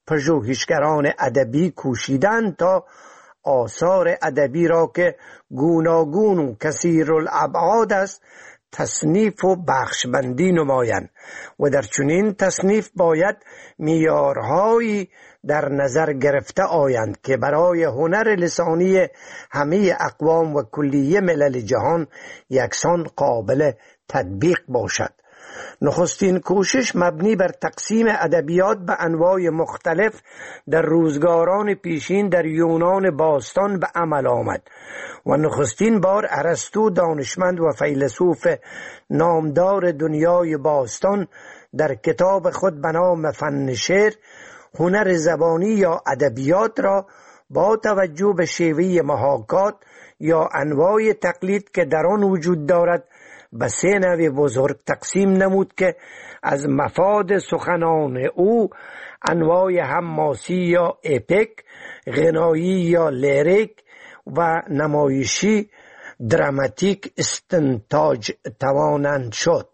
S20: پژوهشگران ادبی کوشیدند تا آثار ادبی را که گوناگون و کثیر الابعاد است تصنیف و بخشبندی نمایند و در چنین تصنیف باید معیارهایی در نظر گرفته آیند که برای هنر لسانی همه اقوام و کلیه ملل جهان یکسان قابل تطبیق باشد. نخستین کوشش مبنی بر تقسیم ادبیات به انواع مختلف در روزگاران پیشین در یونان باستان به عمل آمد و نخستین بار ارسطو دانشمند و فیلسوف نامدار دنیای باستان در کتاب خود به نام فن شعر هنر زبانی یا ادبیات را با توجه به شیوه محاکات یا انواع تقلید که در آن وجود دارد به سه نوع بزرگ تقسیم نمود که از مفاد سخنان او انواع حماسی یا اپیک، غنایی یا لیریک و نمایشی دراماتیک استنتاج توانند شد.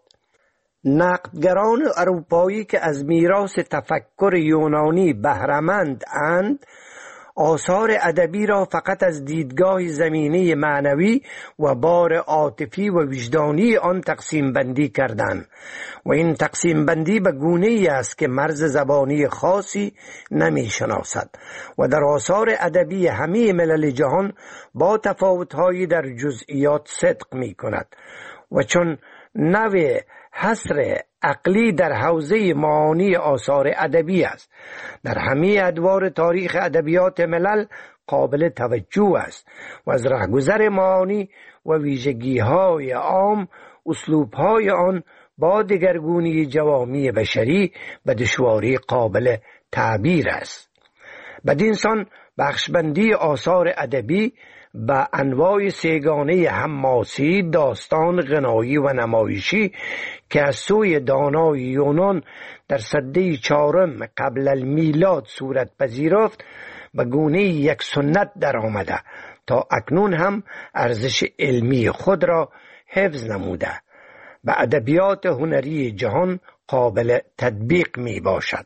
S20: نقدگران اروپایی که از میراث تفکر یونانی بهره‌مند اند آثار ادبی را فقط از دیدگاه زمینه معنوی و بار عاطفی و وجدانی آن تقسیم بندی کردند و این تقسیم بندی به گونه‌ای است که مرز زبانی خاصی نمی شناسد و در آثار ادبی همه ملل جهان با تفاوت‌هایی در جزئیات صدق می کند و چون نوع حصر عقلی در حوزه معانی آثار ادبی است در همه ادوار تاریخ ادبیات ملل قابل توجه است و از رهگذر معانی و ویژگی‌های عام اسلوب‌های آن با دگرگونی جوامع بشری به دشواری قابل تعبیر است. بدین سان بخشبندی آثار ادبی به انواع سیگانه حماسی، داستان، غنایی و نمایشی که از سوی دانای یونان در سده چهارم قبل المیلاد صورت پذیرفت به گونه یک سنت در آمده تا اکنون هم ارزش علمی خود را حفظ نموده به ادبیات هنری جهان قابل تطبیق می باشد.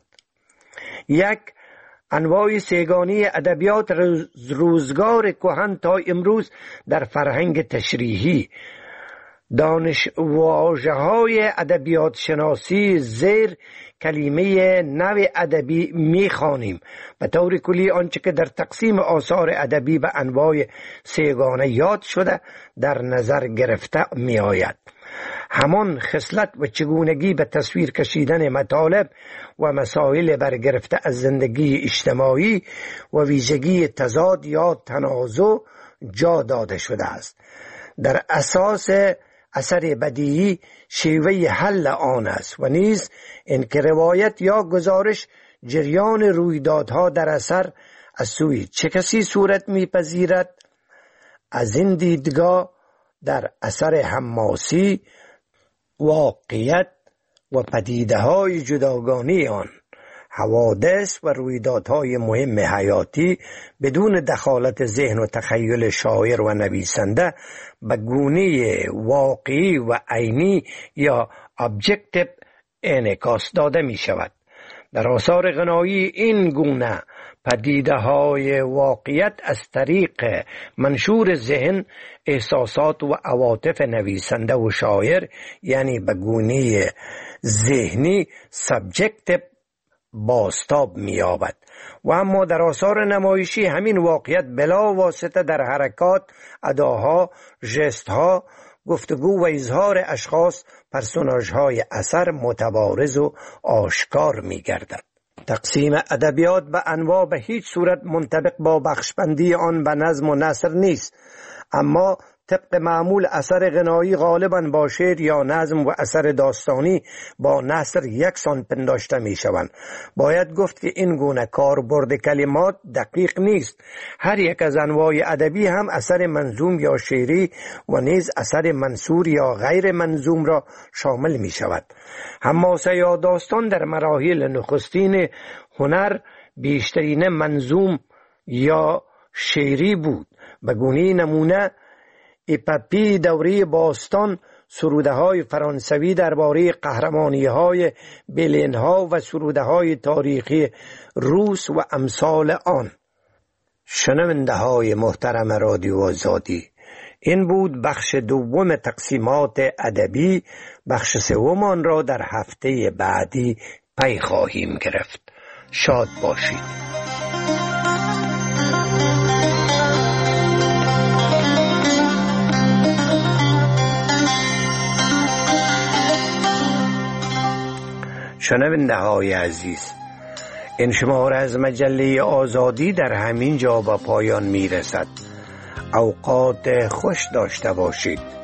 S20: یک، انواع سیگانی ادبیات روزگار کهن تا امروز در فرهنگ تشریحی دانش واژه‌های ادبیات شناسی زیر کلمه نوع ادبی می‌خوانیم. به طور کلی آنچه که در تقسیم آثار ادبی به انواع سیگانه یاد شده در نظر گرفته می‌آید. همان خصلت و چگونگی به تصویر کشیدن مطالب و مسائل برگرفته از زندگی اجتماعی و ویژگی تضاد یا تنازع جا داده شده است. در اساس اثر بدیعی شیوه حل آن است و نیز اینکه روایت یا گزارش جریان رویدادها در اثر از سوی چه کسی صورت میپذیرد. از این دیدگاه در اثر حماسی واقعیت و پدیده‌های جداگانه آن حوادث و رویدادهای مهم حیاتی بدون دخالت ذهن و تخیل شاعر و نویسنده به گونه واقعی و عینی یا ابجکتیو انعکاس داده می شود. در آثار غنایی این گونه پدیده‌های واقعیت از طریق منشور ذهن، احساسات و عواطف نویسنده و شاعر یعنی به گونه ذهنی سابجکتیو بازتاب می‌یابد و اما در آثار نمایشی همین واقعیت بلا واسطه در حرکات، اداها، ژست‌ها، گفتگو و اظهار اشخاص، پرسوناژهای اثر متبارز و آشکار می‌گردد. تقسیم ادبیات به انواع به هیچ صورت منطبق با بخشبندی آن به نظم و نثر نیست، اما طبق معمول اثر غنایی غالباً با شعر یا نظم و اثر داستانی با نثر یکسان پنداشته می شوند. باید گفت که این گونه کاربرد کلمات دقیق نیست. هر یک از انواع ادبی هم اثر منظوم یا شعری و نیز اثر منثور یا غیر منظوم را شامل می شود. حماسه یا داستان در مراحل نخستین هنر بیشترین منظوم یا شعری بود. به گونه نمونه اپاپی دوره باستان سروده های فرانسوی درباره قهرمانی های بلین ها و سروده های تاریخی روس و امثال آن. شنونده های محترم رادیو آزادی، این بود بخش دوم تقسیمات ادبی. بخش سوم آن را در هفته بعدی پی خواهیم گرفت. شاد باشید. شنونده های عزیز، این شماره از مجله آزادی در همین جا به پایان می رسد. اوقات خوش داشته باشید.